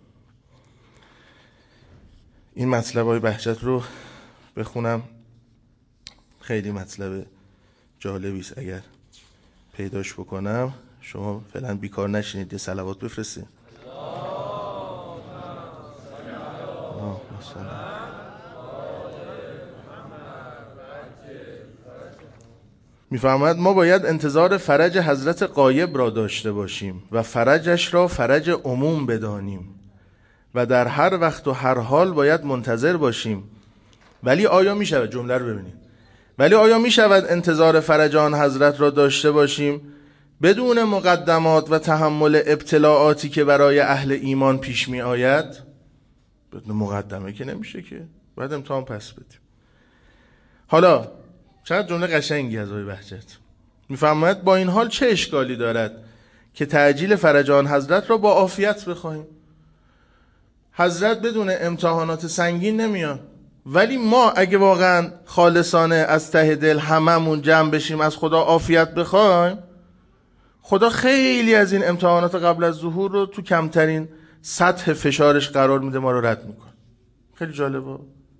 این مطلبای بهجت رو بخونم، خیلی مطلب جالبی است. اگر پیداش بکنم شما فعلا بیکار نشینید، یه صلوات بفرستید. میفرماید ما باید انتظار فرج حضرت غایب را داشته باشیم و فرجش را فرج عموم بدانیم و در هر وقت و هر حال باید منتظر باشیم. ولی آیا می شود، جمله رو ببینید، ولی آیا می شود انتظار فرج آن حضرت را داشته باشیم بدون مقدمات و تحمل ابتلاعاتی که برای اهل ایمان پیش می آید؟ بدون مقدمه که نمیشه که، باید امتحان پس بدیم. حالا چقدر جمله قشنگی از آقای بهجت. میفرماید با این حال چه اشکالی دارد که تعجیل فرج آن حضرت را با عافیت بخواهیم؟ حضرت بدون امتحانات سنگین نمیان، ولی ما اگه واقعا خالصانه از ته دل هممون جمع بشیم از خدا عافیت بخوایم، خدا خیلی از این امتحانات قبل از ظهور رو تو کمترین سطح فشارش قرار میده، ما رو رد میکنه. خیلی جالبه.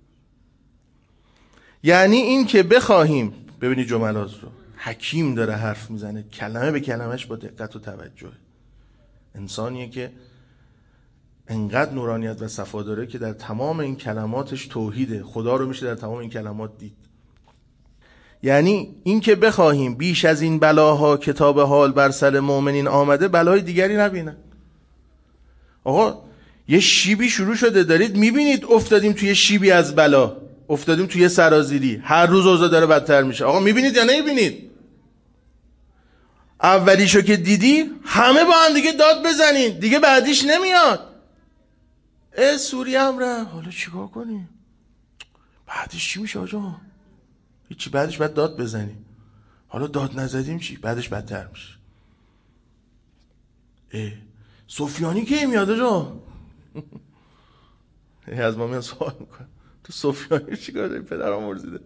یعنی این که بخواهیم، ببینی جملات رو حکیم داره حرف میزنه، کلمه به کلمش با دقت و توجه. انسانیه که انقدر نورانیت و صفا داره که در تمام این کلماتش توحیده، خدا رو میشه در تمام این کلمات دید. یعنی این که بخواهیم بیش از این بلاها کتاب حال بر سر مؤمنین آمده، بلای دیگری نبینن. آقا یه شیبی شروع شده، دارید میبینید افتادیم توی شیبی از بلا، افتادیم توی سرازیری، هر روز اوضاع داره بدتر میشه. آقا میبینید یا نمیبینید؟ اولیشو که دیدی همه با هم دیگه داد بزنین، دیگه بعدیش نمیاد. اه سوریه هم ره، حالا چیکار کنیم؟ بعدش چی میشه آجا؟ هیچی، بعدش باید داد بزنیم. حالا داد نزدیم چی؟ بعدش بدتر میشه. اه سفیانی که میاد آجا؟ از ما میان سوال میکنم تو سفیانی چیکار داری؟ پدرم مرزیده.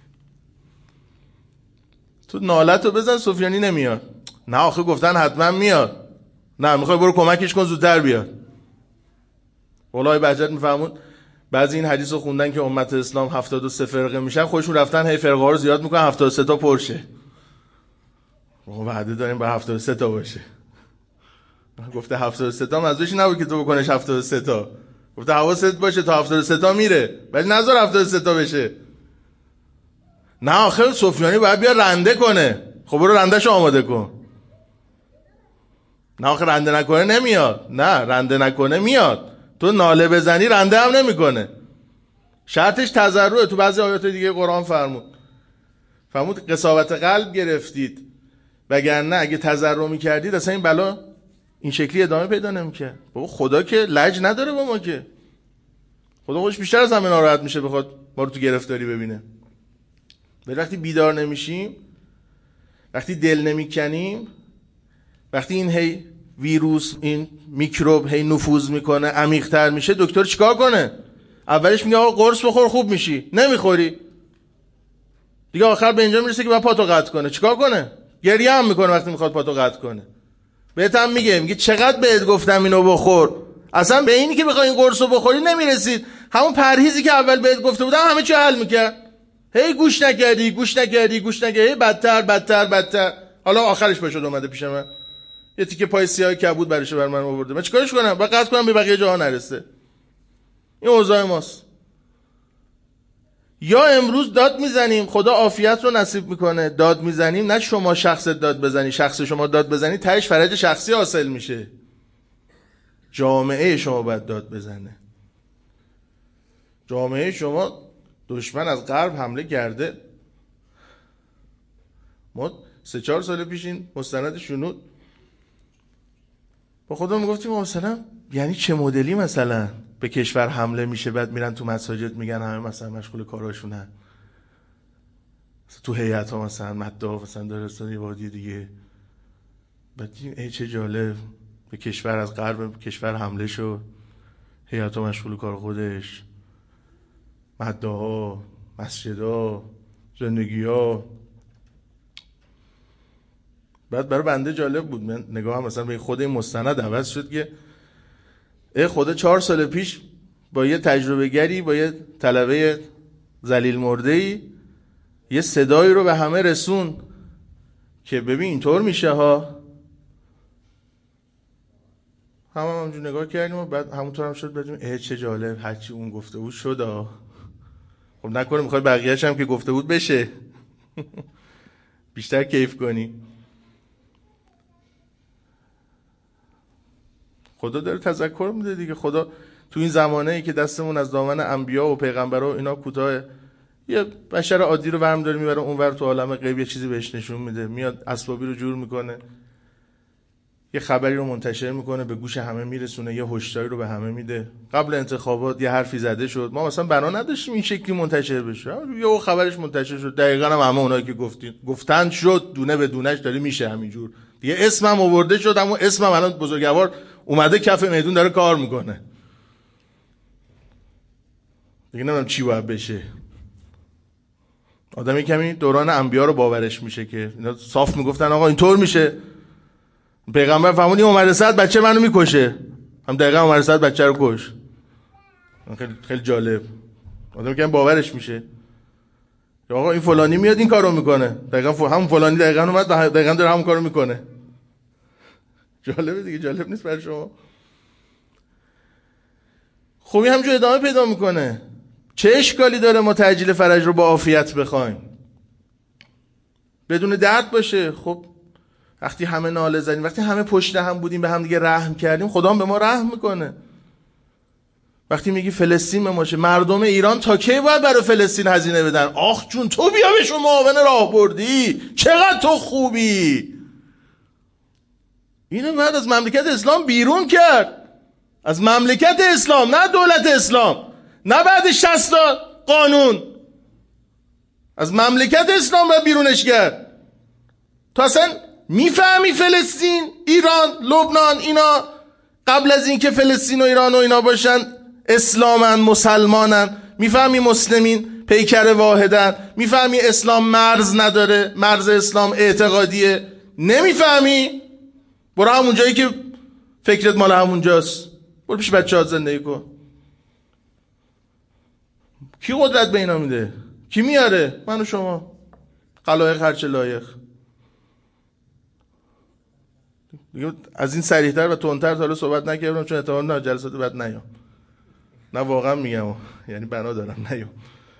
تو نالتو بزن سفیانی نمیاد. نه آخه گفتن حتما میاد. نه میخوای برو کمکش کن زودتر بیاد. اولای بهجت میفهمون بعضی این حدیث رو خوندن که امت اسلام هفتاد و سه فرقه میشن، خودشون رفتن هی فرقه ها رو زیاد میکنن، هفتاد و سه تا پرشه. ما وعده داریم با هفتاد و سه تا باشه. گفته هفتاد و سه تا منظورش نبود که تو بکنش هفتاد و سه تا، گفته حواست باشه تا هفتاد و سه تا میره ولی نذار هفتاد و سه تا بشه. نه آخه سفیانی باید بیا رنده کنه. خب برو رندهشو آماده کن. نه آخه رنده نکنه نمیاد. نه رنده نکنه میاد. تو ناله بزنی رنده هم نمیکنه. شرطش تضرعه. تو بعضی آیات دیگه قرآن فرمود فرمود قساوت قلب گرفتید وگرنه اگه تضرع میکردید اصلا این بلا این شکلی ادامه پیدا نمیکرد. بابا خدا که لج نداره با ما، که خدا خودش بیشتر از همه ناراحت میشه بخواد ما رو تو گرفتاری ببینه. ولی وقتی بیدار نمیشیم، وقتی دل نمیکنیم، وقتی این هی ویروس این میکروب هی نفوذ میکنه عمیق‌تر میشه، دکتر چیکار کنه؟ اولش میگه آقا قرص بخور خوب میشی، نمیخوری دیگه، آخر به اینجا میرسه که باید پاتو قطع کنه. چیکار کنه؟ گریه هم میکنه وقتی میخواد پاتو قطع کنه. بهت هم میگه میگه چقدر بهت گفتم اینو بخور، اصلا به اینی که بخوای این قرصو بخوری نمیرسید. همون پرهیزی که اول بهت گفته بودم همه چی حل میکرد. هی گوش نکردی گوش نکردی گوش نکردی، بدتر بدتر بدتر. حالا آخرش بشد اومده پیش من یه تیکه پای سیاه کبود برش بر من آورده. من چیکارش کنم؟ بعد قطع کنم به بقیه جاها نرسه. این اوضاع ماست. یا امروز داد میزنیم خدا عافیت رو نصیب میکنه، داد میزنیم نه شما شخصت داد بزنی، شخص شما داد بزنی تهش فرج شخصی حاصل میشه. جامعه شما باید داد بزنه. جامعه شما دشمن از غرب حمله کرده. ما سه چهار سال پیش این مستند شنود با خدا میگفتیم مثلا یعنی چه مدلی مثلا به کشور حمله میشه بعد میرن تو مساجد میگن همه مثلا مشغول کاراشونن، تو هیئت ها مثلا مدعا مثلا دارستان یه وادی دیگه، بعد این چه جالب به کشور از غرب به کشور حمله شد، هیئت ها مشغول کار خودش، مدعا، مسجدها، زندگی ها. بعد برای بنده جالب بود، من نگاه هم مثلا به خود این مستند عوض شد که ای خدا چهار سال پیش با یه تجربه گری با یه طلبه ذلیل مرده‌ای یه صدایی رو به همه رسون که ببین اینطور میشه ها. همه هم همجور نگاه کردیم و بعد همونطور هم شد بدیم ای چه جالب هرچی اون گفته بود شد ها. خب نکنه میخوای بقیه‌اش هم که گفته بود بشه بیشتر کیف کنی. خدا داره تذکر میده دیگه. خدا تو این زمانه‌ای که دستمون از دامن انبیا و پیغمبرا و اینا کوتاه، یه بشر عادی رو برم داره میبره اونور تو عالم غیب، یه چیزی بهش نشون میده، میاد اسبابی رو جور میکنه، یه خبری رو منتشر میکنه، به گوش همه میرسونه، یه هشداری رو به همه میده. قبل انتخابات یه حرفی زده شد، ما مثلا بنا نداشتیم این شکلی منتشر بشه، یه خبرش منتشر شد، دقیقاً هم همه اونایی که گفتین گفتن شد، دونه به دونهش داره میشه همینجور دیگه. اسمم آورده شد، اما اسمم الان بزرگوار اومده کف میدون داره کار میکنه دیگه. نمیدونم چی باید بشه. آدمی کمی دوران انبیا رو باورش میشه که اینا صاف میگفتن آقا اینطور میشه. پیغمبر فرمود این عمر سعد بچه منو میکشه، هم دقیقاً عمر سعد بچه رو کش. خیلی خیلی جالب. آدمی کمی باورش میشه آقا این فلانی میاد این کارو میکنه، دقیقاً ف... هم فلانی دقیقاً اومد دقیقاً داره همون کارو میکنه. جالبه دیگه. جالب نیست برای شما؟ خوبی همجور ادامه پیدا میکنه. چه اشکالی داره ما تعجیل فرج رو با عافیت بخوایم بدون درد باشه؟ خب وقتی همه ناله زدیم، وقتی همه پشت هم بودیم به هم دیگه رحم کردیم، خدا هم به ما رحم میکنه. وقتی میگی فلسطین بماشه، مردم ایران تا کی باید برای فلسطین هزینه بدن؟ آخ جون تو بیا بهشون معاون راهبردی، چقدر تو خوبی. اینو بعد از مملکت اسلام بیرون کرد، از مملکت اسلام، نه دولت اسلام، نه بعد شصت تا قانون، از مملکت اسلام را بیرونش کرد. تو اصلا میفهمی فلسطین، ایران، لبنان اینا قبل از اینکه فلسطین و ایران و اینا باشن اسلامن، مسلمانن؟ میفهمی مسلمین پیکر واحدن؟ میفهمی اسلام مرز نداره، مرز اسلام اعتقادیه؟ نمیفهمی؟ برو همون جایی که فکرت مال همونجاست، برو پیش بچه‌هات زندگی کن. کی قدرت به اینا میده؟ کی میاره؟ من و شما، خلایق هرچه لایق. دیگه از این سریعتر و تندتر تا حالا صحبت نکردم، چون احتمال نه جلسات بعد نیام. نه واقعا میگم، یعنی بنا دارم نیام.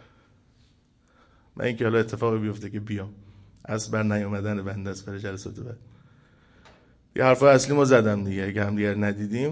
من اینکه حالا اتفاقی بیفته که بیام، از بر نیامدن بنده است برای جلسات بعد. یه حرفای اصلی ما زدم دیگه، اگه هم دیگر ندیدیم.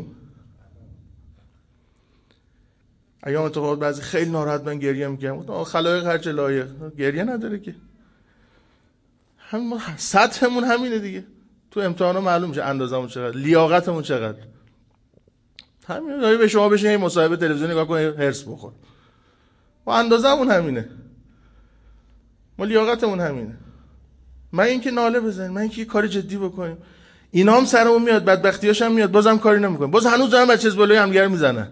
ایام انتخابات بعضی خیلی ناراحت من گریه میکنم، گفتم خلایق هر چه لایق، گریه نداره که، همین ما سطحمون همینه دیگه. تو امتحانا معلوم میشه اندازمون چقدر، لیاقتمون چقدر. همین گاهی به شما بشین مصاحبه تلویزیونی نگاه کنید هرس بخور، ما اندازمون همینه، ما لیاقتمون همینه. من اینکه ناله بزنیم، من اینکه کار جدی بکنیم، اینا هم سرمون میاد، بدبختیاش هم میاد، بازم کاری نمیکنیم، باز هنوز دارن بچه حزب‌الله همدیگه میزنن،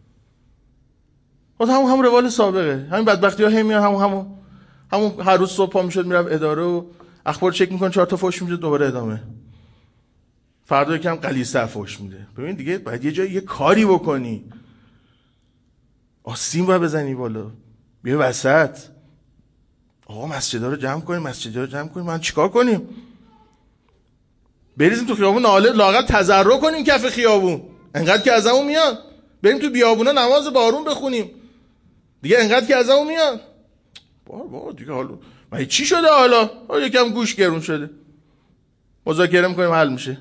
باز همون همون روال سابقه، همین بدبختی‌ها هم میاد، همون همون همون هر روز صبح پا میشد میرفت اداره و اخبار چک میکنه، چهار تا فوش میده، دوباره ادامه، فردا یکم قلیصه فوش میده. ببین دیگه باید یه جایی یه کاری بکنی، آسیم باید بزنی بالا، بیا وسط. آقا مسجدها رو جمع کنیم، مسجدها رو جمع کنیم، من چیکار کنیم؟ بریزیم تو خیابون ناله، لااقل تضرع کنیم کف خیابون، انقدر که ازمون میاد. بریم تو بیابونا نماز بارون بخونیم دیگه، انقدر که ازمون میاد. بابا بابا دیگه حالا من چی شده؟ حالا یکم گوش گرون شده، مذاکره میکنیم حل میشه.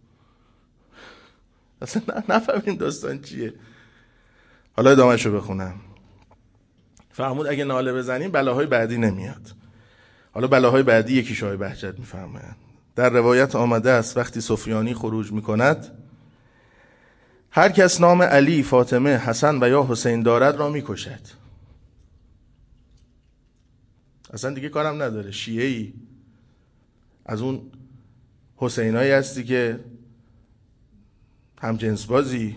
اصلا نفهمیم داستان چیه. حالا ادامه‌شو بخونم. فرمود اگه ناله بزنیم بلاهای بعدی نمیاد. حالا بلاهای بعدی یکی شاه بهجت میفرمایند. در روایت آمده است وقتی سفیانی خروج میکند، هر کس نام علی، فاطمه، حسن و یا حسین دارد را میکشد. اصلا دیگه کارم نداره، شیعه‌ای از اون حسینایی هستی که هم جنس بازی،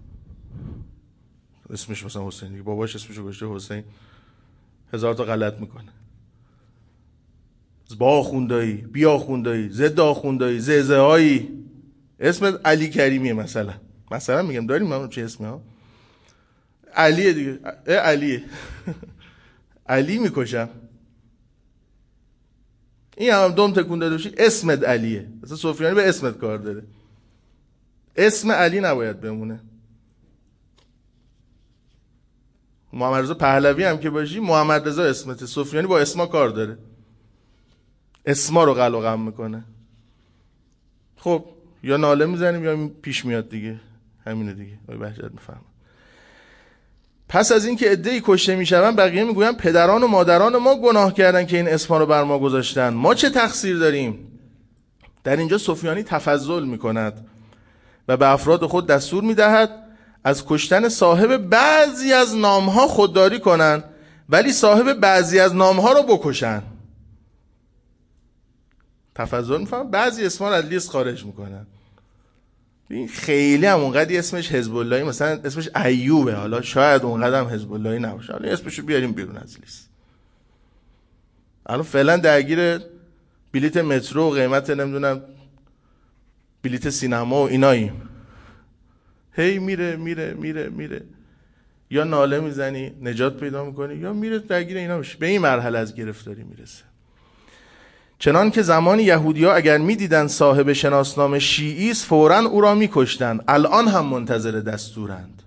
اسمش مثلا حسینی، باباش اسمشو گذاشته حسین، هزار تا غلط میکنه، با آخوندایی، بی آخوندایی، ضد آخوندایی، زعزعهایی، اسم علی کریمیه مثلا، مثلا میگم داریم من چه اسمی ها، علیه دیگه، علیه علی میکشم. این هم دوم تکون داده باشی اسمت علیه، مثلا سفیانی به اسمت کار داره، اسم علی نباید بمونه. محمد رضا پهلوی هم که باشی محمد رضا اسمت، سفیانی با اسما کار داره، اسما رو قلع و قم میکنه. خب یا ناله میزنیم یا پیش میاد دیگه، همینه دیگه. آقای بهجت میفهمه. پس از این که عده‌ای کشته میشوند، بقیه میگوین پدران و مادران ما گناه کردن که این اسما رو بر ما گذاشتن، ما چه تقصیر داریم؟ در اینجا سفیانی تفضل میکند و به افراد خود دستور میدهد از کشتن صاحب بعضی از نامها خودداری کنند، ولی صاحب بعضی از نامها رو بکشن. تفضل میفهم، بعضی اسما رو از لیست خارج میکنن. این خیلی هم اونقدی اسمش حزب اللهی، مثلا اسمش ایوبه، حالا شاید اونقدر هم حزب اللهی نباشه، حالا اسمشو بیاریم بیرون از لیست. الان فعلا درگیر بلیت مترو و قیمت نمیدونم بلیت سینما و ایناییم، هی میره میره میره میره، یا ناله میزنی نجات پیدا میکنی یا میره درگیر اینا میشه. به این مرحله از گرفتاری میرسه. چنان که زمان یهودی‌ها اگر میدیدن صاحب شناسنامه شیعی است فوراً او را میکشتند، الان هم منتظر دستورند.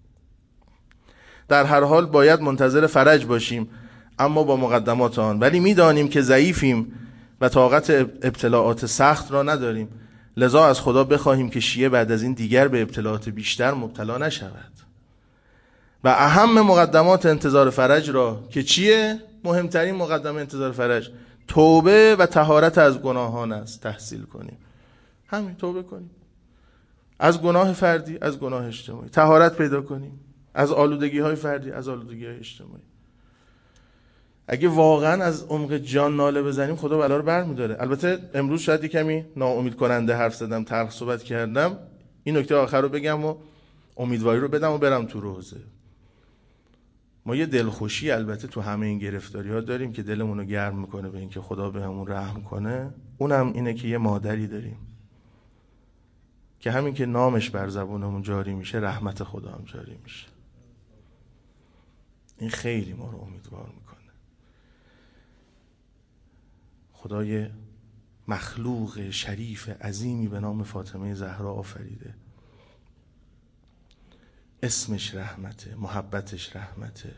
در هر حال باید منتظر فرج باشیم، اما با مقدمات آن، ولی میدانیم که ضعیفیم و طاقت ابتلاعات سخت را نداریم، لذا از خدا بخواهیم که شیعه بعد از این دیگر به ابتلاعات بیشتر مبتلا نشود. و اهم مقدمات انتظار فرج را که چیه؟ مهمترین مقدمه انتظار فرج توبه و طهارت از گناهان است، تحصیل کنیم. همین، توبه کنیم از گناه فردی، از گناه اجتماعی، طهارت پیدا کنیم از آلودگی های فردی، از آلودگی های اجتماعی. اگه واقعا از عمق جان ناله بزنیم خدا بلا رو برمی‌داره. البته امروز شاید یه کمی ناامید کننده حرف زدم، تلخ صحبت کردم، این نکته آخر رو بگم و امیدواری رو بدم و برم تو روزه. ما یه دلخوشی البته تو همه این گرفتاری ها داریم که دلمون رو گرم میکنه به اینکه خدا بهمون رحم کنه. اونم اینه که یه مادری داریم که همین که نامش بر زبونمون جاری میشه رحمت خدا هم جاری میشه. این خیلی ما رو امیدوار میکنه. خدای مخلوق شریف عظیمی به نام فاطمه زهرا آفریده. اسمش رحمته، محبتش رحمته،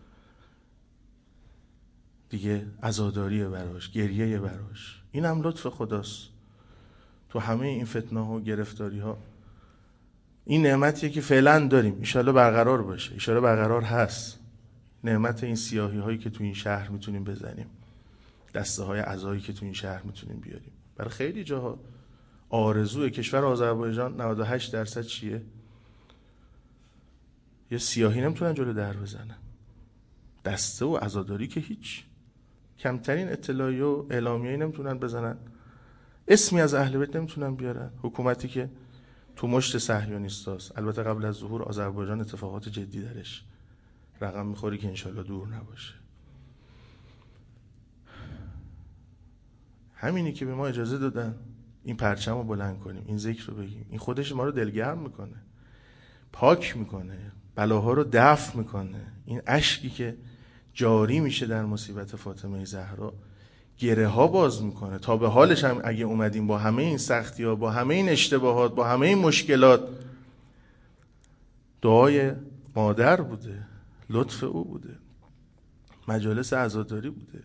دیگه عزاداریه براش، گریه براش. این هم لطف خداست. تو همه این فتنه ها و گرفتاری ها این نعمتیه که فعلا داریم، انشالله برقرار باشه، انشالله برقرار هست. نعمت این سیاهی هایی که تو این شهر میتونیم بزنیم، دسته های عزایی که تو این شهر میتونیم بیاریم. برای خیلی جاها آرزوی کشور آذربایجان نود و هشت درصد چیه؟ یه سیاهی نمیتونن جلو در بزنن. دسته و عزاداری که هیچ، کمترین اطلاعیه و اعلامیه‌ای نمیتونن بزنن، اسمی از اهل بیت نمیتونن بیارن. حکومتی که تو مشت صهیونیستاست. البته قبل از ظهور آذربایجان اتفاقات جدی درش رقم میخوری که انشالله دور نباشه. همینی که به ما اجازه دادن این پرچم رو بلند کنیم، این ذکر رو بگیم، این خودش ما رو دلگرم میکنه، پاک میکنه، بلاها رو دفع میکنه. این اشکی که جاری میشه در مصیبت فاطمه زهرا گره ها باز میکنه. تا به حالش هم اگه اومدیم با همه این سختی ها، با همه این اشتباهات، با همه این مشکلات، دعای مادر بوده، لطف او بوده، مجالس عزاداری بوده.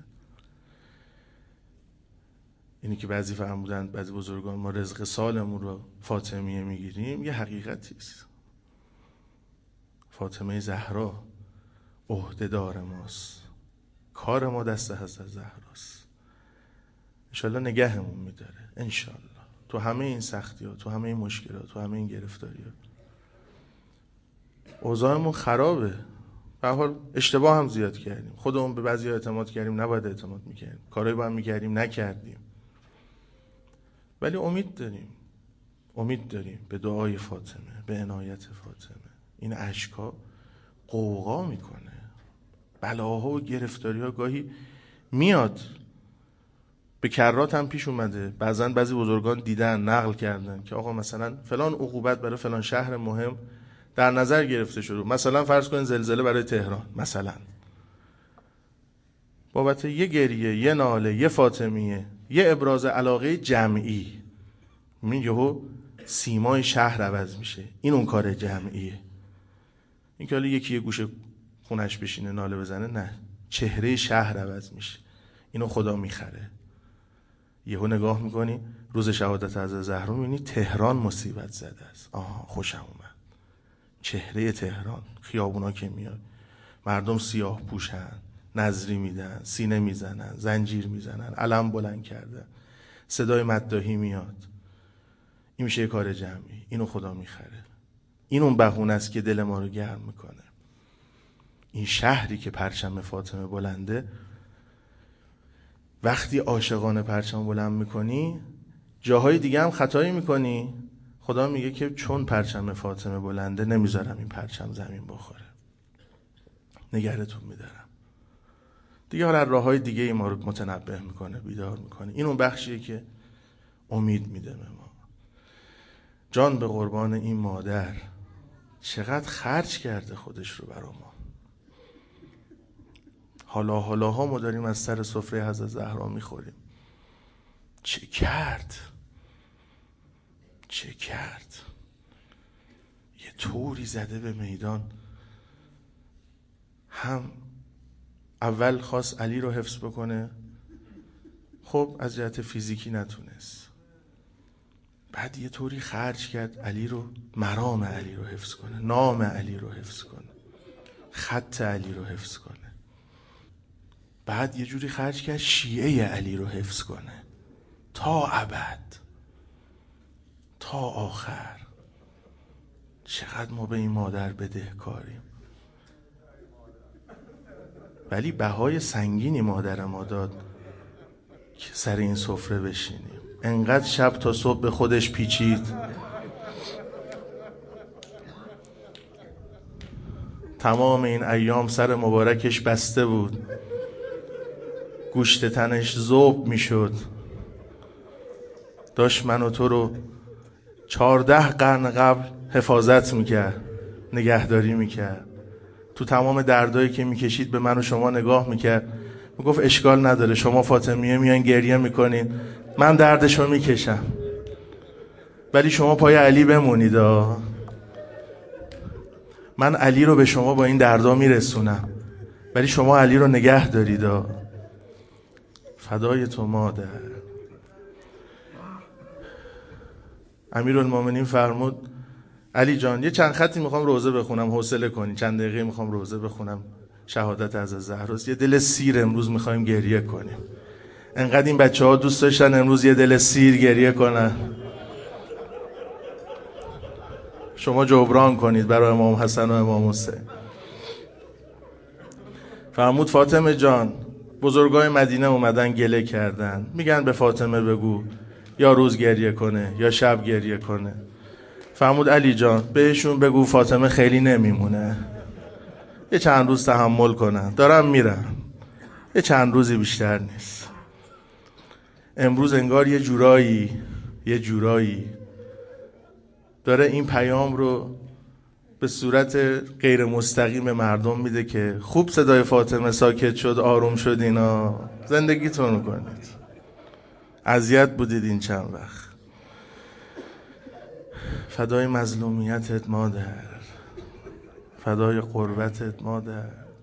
اینی که بعضی فرمودن، بعضی بزرگان، ما رزق سالمون رو فاطمیه میگیریم، یه حقیقتی است. فاطمه زهرا عهده‌دار ماست، کار ما دست حضرت زهراست. انشالله نگهمون میداره، انشالله تو همه این سختی ها، تو همه این مشکلات، تو همه این گرفتاری ها. اوضاعمون خرابه، به هر حال اشتباه هم زیاد کردیم، خودمون به بعضی اعتماد کردیم، نباید اعتماد میکردیم، کارهایی باید میکردیم نکردیم، ولی امید داریم، امید داریم به دعای فاطمه، به عنایت فاطمه. این اشکا قوقا میکنه، بلاها و گرفتاری ها گاهی میاد. به کرات هم پیش اومده، بعضن بعضی بزرگان دیدن، نقل کردن که آقا مثلا فلان عقوبت برای فلان شهر مهم در نظر گرفته شده، مثلا فرض کنین زلزله برای تهران، مثلا بابت یه گریه، یه ناله، یه فاطمیه، یه ابراز علاقه جمعی، این یهو سیمای شهر عوض میشه. این اون کار جمعیه. این که حالا یکی یه گوشه خونش بشینه ناله بزنه، نه، چهره شهر عوض میشه. اینو خدا میخره. یهو نگاه میکنی روز شهادت حضرت زهرا، میبینی تهران مصیبت زده است. آها خوشم اومد. چهره تهران، خیابونا که میاد، مردم سیاه پوشن، نظری میدن، سینه میزنن، زنجیر میزنن، علم بلند کردن، صدای مداحی میاد. این میشه کار جمعی. اینو خدا میخره. این اون بهونه است که دل ما رو گرم میکنه. این شهری که پرچم فاطمه بلنده، وقتی عاشقانه پرچم بلند میکنی، جاهای دیگه هم خطایی میکنی، خدا میگه که چون پرچم فاطمه بلنده نمیذارم این پرچم زمین بخوره، نگرتون میدارم. دیگه حالا راههای دیگه ای ما رو متنبه میکنه، بیدار میکنه. این اون بخشیه که امید میده به ما. جان به قربان این مادر، چقدر خرج کرده خودش رو برا ما. حالا حالا ها ما داریم از سر سفره حضرت زهرا میخوریم. چه کرد؟ چه کرد؟ یه طوری زده به میدان. هم اول خواست علی رو حفظ بکنه، خب از جهت فیزیکی نتونست. بعد یه طوری خرج کرد علی رو، مرام علی رو حفظ کنه، نام علی رو حفظ کنه، خط علی رو حفظ کنه. بعد یه جوری خرج کرد شیعه علی رو حفظ کنه تا ابد، تا آخر. چقدر ما به این مادر بدهکاریم. ولی بهای سنگینی مادر ما داد که سر این سفره بشینیم. انقدر شب تا صبح به خودش پیچید، تمام این ایام سر مبارکش بسته بود، گوشت تنش ذوب میشد، داشت من و تو رو چهارده قرن قبل حفاظت میکرد، نگهداری میکرد. تو تمام دردایی که میکشید به من و شما نگاه میکرد، میگفت اشکال نداره، شما فاطمیه میان گریه میکنین، من دردشو میکشم، ولی شما پای علی بمونید. من علی رو به شما با این دردا میرسونم، ولی شما علی رو نگه دارید. فدای تو مادر. امیرالمومنین فرمود علی جان یه چند خطی میخوام روزه بخونم، حوصله کنی، چند دقیقه میخوام روزه بخونم، شهادت از زهراست. یه دل سیر امروز میخوایم گریه کنیم. انقدر این بچه ها دوست داشتن امروز یه دل سیر گریه کنن. شما جبران کنید برای امام حسن و امام حسین. فرمود فاطمه جان بزرگای مدینه اومدن گله کردن، میگن به فاطمه بگو یا روز گریه کنه یا شب گریه کنه. فرمود علی جان بهشون بگو فاطمه خیلی نمیمونه، یه چند روز تحمل کنن، دارم میرم، یه چند روزی بیشتر نیست. امروز انگار یه جورایی یه جورایی داره این پیام رو به صورت غیر مستقیم مردم میده که خوب صدای فاطمه ساکت شد، آروم شد، اینا زندگیتون کنید، اذیت بودید این چند وقت. فدای مظلومیتت مادر، فدای قربتت مادر.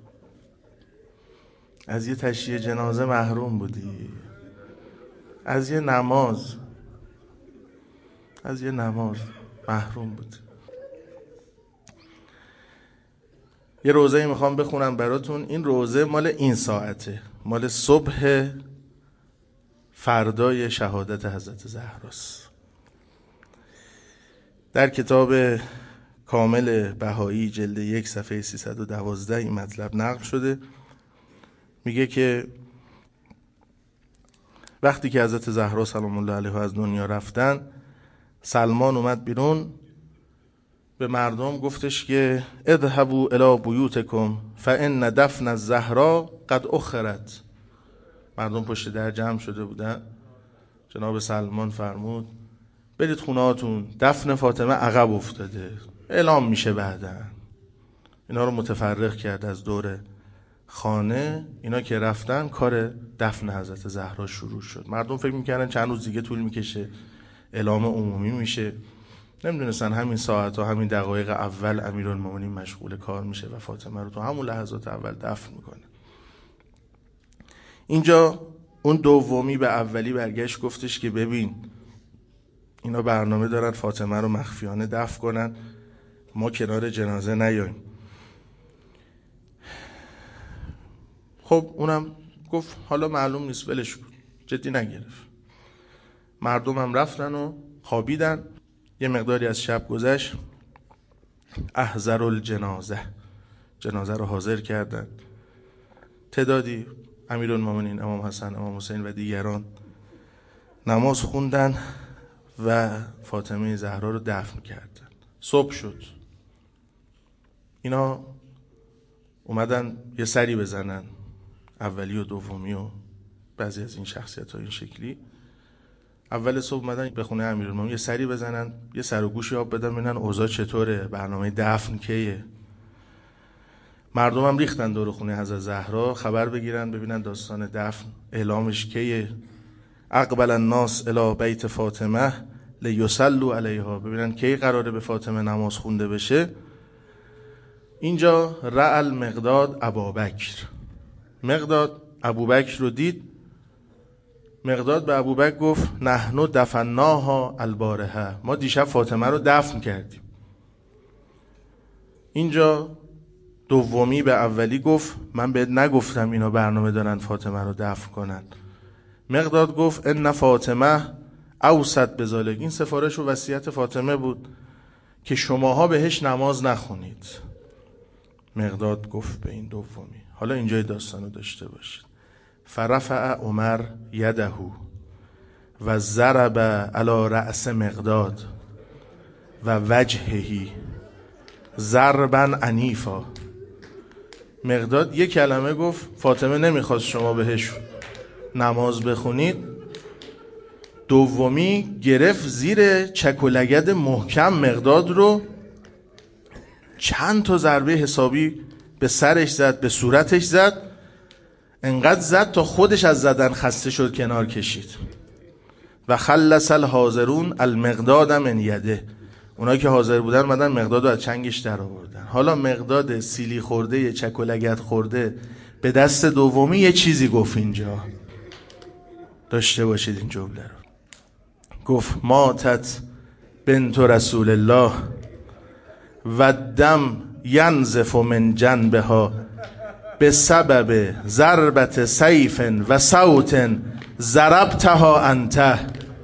از یه تشییع جنازه محروم بودی، از یه نماز از یه نماز محروم بودی. یه روزه میخوام بخونم براتون. این روزه مال این ساعته، مال صبح فردای شهادت حضرت زهراست. در کتاب کامل بهایی جلد یک صفحه سیصد و دوازده این مطلب نقل شده. میگه که وقتی که حضرت زهرا سلام الله علیها از دنیا رفتن، سلمان اومد بیرون به مردم گفتش که اذهبوا الی بیوتکم فان دفن الزهرا قد اخرت. مردم پشت در جمع شده بودن. جناب سلمان فرمود برید خونهاتون، دفن فاطمه عقب افتاده، اعلام میشه بعدا. اینا رو متفرق کرد از دور خانه. اینا که رفتن کار دفن حضرت زهرا شروع شد. مردم فکر میکردن چند روز دیگه طول میکشه، اعلام عمومی میشه. نمیدونستن همین ساعت و همین دقایق اول امیرالمومنین مشغول کار میشه و فاطمه رو تو همون لحظات اول دفن میکنه. اینجا اون دومی به اولی برگشت گفتش که ببین اینا برنامه دارن فاطمه رو مخفیانه دفن کنن، ما کنار جنازه نیاییم. خب اونم گفت حالا معلوم نیست، ولش کن، جدی نگرفت. مردم هم رفتن و خوابیدن. یه مقداری از شب گذشت، احضر الجنازه، جنازه رو حاضر کردن. تعدادی امیرالمومنین امام حسن، امام حسین و دیگران نماز خوندن و فاطمه زهرا رو دفن کردن. صبح شد. اینا اومدن یه سری بزنن، اولی و دومی و بعضی از این شخصیت ها این شکلی. اول صبح اومدن به خونه امیرالمومنین یه سری بزنن، یه سر و گوشی آب بدن ببینن اوضاع چطوره، برنامه دفن کیه. مردم هم ریختن دور خونه حضرت زهرا خبر بگیرن ببینن داستان دفن اعلامش کیه. اقبل الناس الی بیت فاطمه لیصلوا علیها، ببینن کی قراره به فاطمه نماز خونده بشه. اینجا رأى المقداد ابابکر، مقداد ابوبکر رو دید. مقداد به ابوبکر گفت نحن دفناها البارحه، ما دیشب فاطمه رو دفن کردیم. اینجا دومی به اولی گفت من بهت نگفتم اینا برنامه دارن فاطمه رو دفن کنن. مقداد گفت ان فاطمه اوصت بذالک، این سفارش و وصیت فاطمه بود که شماها بهش نماز نخونید. مقداد گفت به این دومی حالا اینجای داستانو داشته باشید. فرفع عمر یده و ضرب علی رأس مقداد و وجهه ضربا عنیفا. مقداد یک کلمه گفت، فاطمه نمیخواست شما بهش نماز بخونید. دومی گرفت زیر چک و لگد محکم مقداد رو، چند تا ضربه حسابی به سرش زد، به صورتش زد، انقدر زد تا خودش از زدن خسته شد، کنار کشید. و خلص الحاضرون المقداد من یده. اونایی که حاضر بودن اومدن مقداد رو از چنگش در آوردن. حالا مقداد سیلی خورده، چک و لگد خورده، به دست دومی یه چیزی گفت. اینجا داشته باشید این جمله رو. گفت ماتت بنت رسول الله و دم ینزف من جنبها به سبب ضربت سیف و صوت ضربتها انت.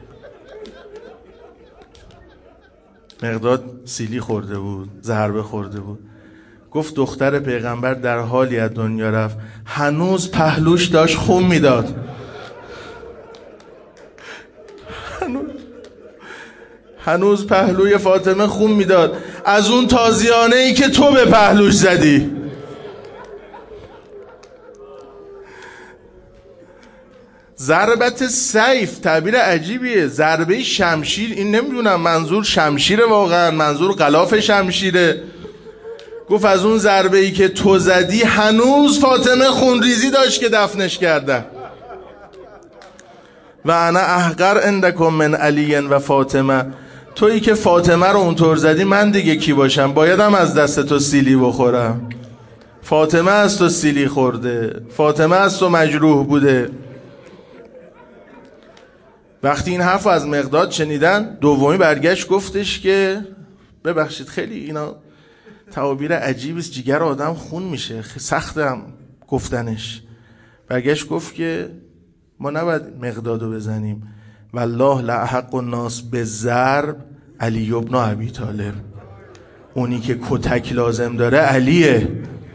مقداد سیلی خورده بود، ضربه خورده بود. گفت دختر پیغمبر در حالی از دنیا رفت هنوز پهلوش داشت خون میداد. هنوز هنوز پهلوی فاطمه خون میداد از اون تازیانه ای که تو به پهلوش زدی. ضربت سیف تعبیر عجیبیه. ضربه شمشیر، این نمیدونم منظور شمشیره واقعا، منظور غلاف شمشیره. گفت از اون ضربه ای که تو زدی هنوز فاطمه خونریزی داشت که دفنش کردن. و انا احقر عندکم من علی و فاطمه. تویی که فاطمه رو اونطور زدی من دیگه کی باشم؟ بایدم از دست تو سیلی بخورم. فاطمه از تو سیلی خورده، فاطمه از تو مجروح بوده. وقتی این حرف از مقداد شنیدن، دومی برگشت گفتش که ببخشید خیلی اینا تعابیر عجیبی است، جیگر آدم خون میشه، سختم گفتنش. برگشت گفت که ما نباید مقدادو بزنیم. والله لأحق الناس بالضرب علی ابن ابی طالب. اونی که کتک لازم داره علیه،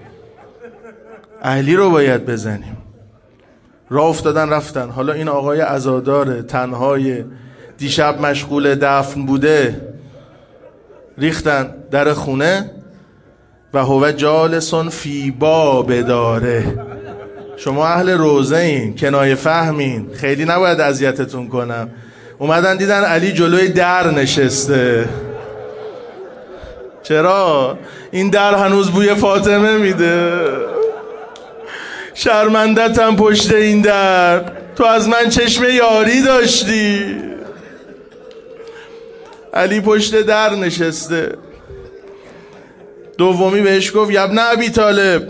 علی رو باید بزنیم. راه افتادن رفتن. حالا این آقای عزادار تنهای دیشب مشغول دفن بوده ریختن در خونه و هو جالسون فی باب داره. شما اهل روزه این، کنایه فهمین، خیلی نباید اذیتتون کنم. اومدن دیدن علی جلوی در نشسته. چرا؟ این در هنوز بوی فاطمه میده. شرمندتم پشت این در، تو از من چشم یاری داشتی. علی پشت در نشسته. دومی بهش گفت یبن ابی طالب،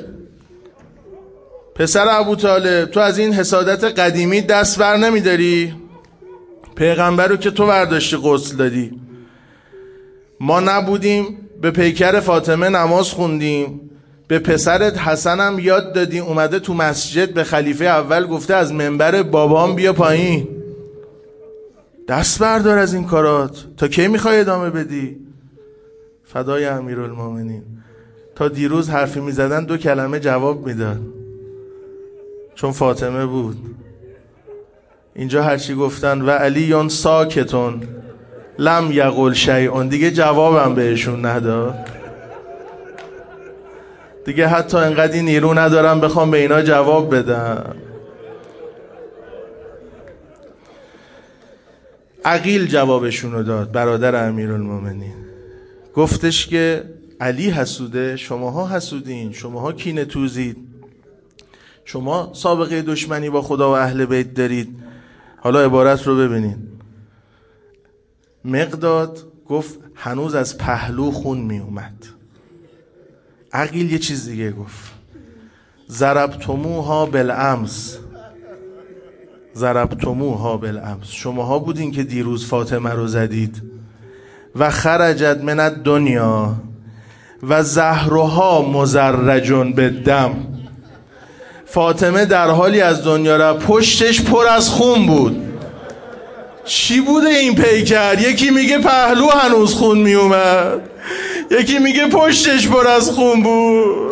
پسر ابو طالب، تو از این حسادت قدیمی دست بر نمیداری؟ پیغمبر رو که تو برداشتی غسل دادی. ما نبودیم به پیکر فاطمه نماز خوندیم، به پسرت حسنم یاد دادی، اومده تو مسجد به خلیفه اول گفته از منبر بابام بیا پایین. دست بردار از این کارات. تا کی میخوای ادامه بدی؟ فدای امیرالمومنین. تا دیروز حرفی میزدن دو کلمه جواب میداد چون فاطمه بود. اینجا هرچی گفتن و علیون ساکتون لم یقل شیئون، دیگه جوابم بهشون نداد. دیگه حتی انقدی نیرو ندارم بخوام به اینا جواب بدم. عقیل جوابشونو داد، برادر امیرالمومنین. گفتش که علی حسوده، شماها حسودین، شماها کینه توزید، شما سابقه دشمنی با خدا و اهل بیت دارید. حالا عبارت رو ببینید. مقداد گفت هنوز از پهلو خون می اومد. عقیل یه چیز دیگه گفت، ضربتموها بالامس، ضربتموها بالامس، شماها بودین که دیروز فاطمه رو زدید. و خرجت من الدنیا و زهرها مزرجون بالدم. فاطمه در حالی از دنیا را پشتش پر از خون بود. چی بوده این پیکر؟ یکی میگه پهلو هنوز خون می اومد، یکی میگه پشتش پر از خون بود.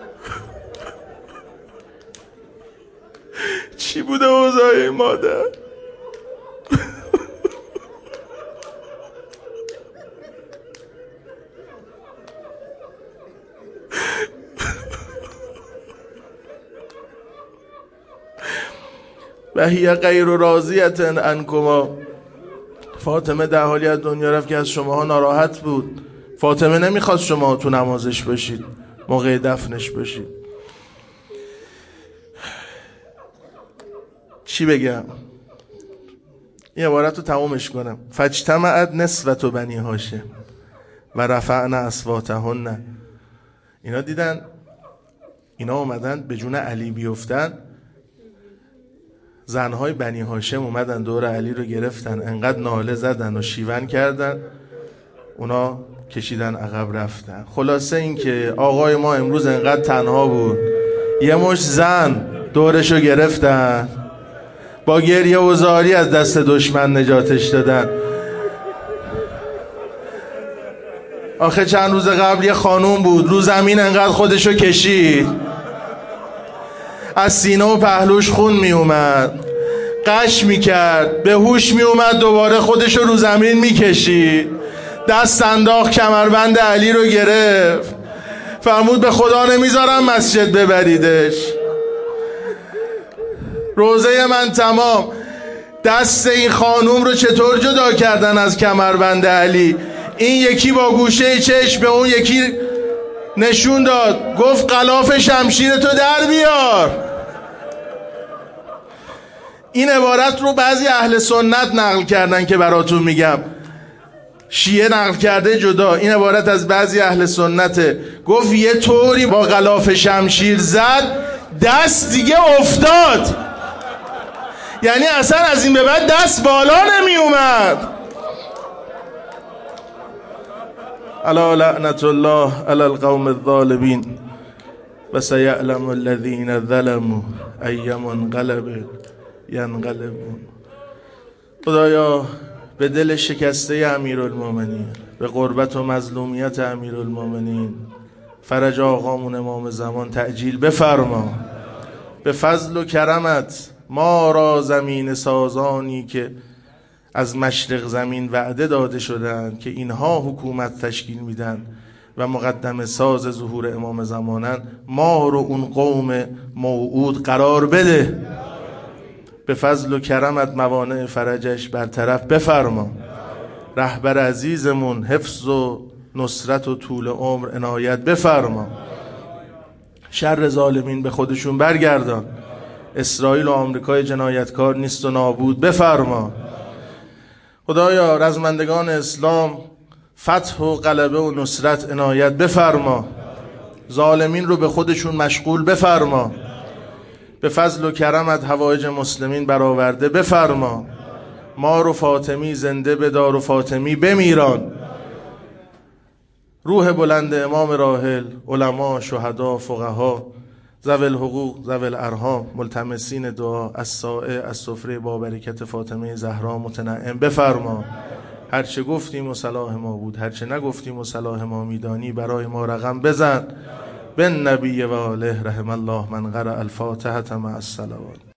چی بوده اوضاع این مادر؟ و هی غیر راضیة عنکما. فاطمه در حالی از دنیا رفت که از شماها ناراحت بود. فاطمه نمیخواست شما تو نمازش باشید، موقع دفنش باشید. چی بگم؟ این عبارت رو تمومش کنم. فاجتمعت نسوة بنی هاشم و رفعن اصواتهن. اینا دیدن اینا اومدن به جون علی بیفتن، زنهای بنی هاشم اومدن دور علی رو گرفتن، انقدر ناله زدن و شیون کردن، اونا کشیدن عقب رفتن. خلاصه این که آقای ما امروز انقدر تنها بود، یه مش زن دورشو گرفتن، با گریه و زاری از دست دشمن نجاتش دادن. آخه چند روز قبل یه خانوم بود رو زمین انقدر خودشو کشید، از سینه و پهلوش خون می اومد، قش می کرد، به هوش می اومد، دوباره خودشو رو زمین می کشید، دست انداخت کمربند علی رو گرفت، فرمود به خدا نمیذارم مسجد ببریدش. روزه من تمام. دست این خانوم رو چطور جدا کردن از کمربند علی؟ این یکی با گوشه چشم به اون یکی نشون داد، گفت غلاف شمشیرتو در بیار. این عبارت رو بعضی اهل سنت نقل کردن که براتون میگم، شیعه نقل کرده جدا، این عبارت از بعضی اهل سنته. گفت یه طوری با غلاف شمشیر زد دست دیگه افتاد، یعنی اصلا از این به بعد دست بالا نمی اومد. الا لعنت الله علی القوم الظالمین و سیعلم الذین ظلموا ای منقلب ینقلبون. خدایا به دل شکسته امیرالمومنین، به غربت و مظلومیت امیرالمومنین، فرج آقامون امام زمان تعجیل بفرما. به فضل و کرمت ما را زمین سازانی که از مشرق زمین وعده داده شدند که اینها حکومت تشکیل میدن و مقدم ساز ظهور امام زمانن، ما رو اون قوم موعود قرار بده. به فضل و کرمت موانع فرجش برطرف بفرما. رهبر عزیزمون حفظ و نصرت و طول عمر عنایت بفرما. شر ظالمین به خودشون برگردان. اسرائیل و آمریکای جنایتکار نیست و نابود بفرما. خدایا رزمندگان اسلام فتح و غلبه و نصرت عنایت بفرما. ظالمین رو به خودشون مشغول بفرما. به فضل و کرمت حوایج مسلمین برآورده بفرما. ما رو فاطمی زنده بدار و فاطمی بمیران. روح بلند امام راحل، علما، شهدا، فقها، ذوی الحقوق، ذوی الارحام، ملتمسین دعا، السائع از سفره با برکت فاطمه زهرا متنعم بفرما. هرچه گفتیم و صلاح ما بود، هرچه نگفتیم و صلاح ما میدانی برای ما رقم بزن. بن نبی و آله رحم الله من قرأ الفاتحه مع الصلوات.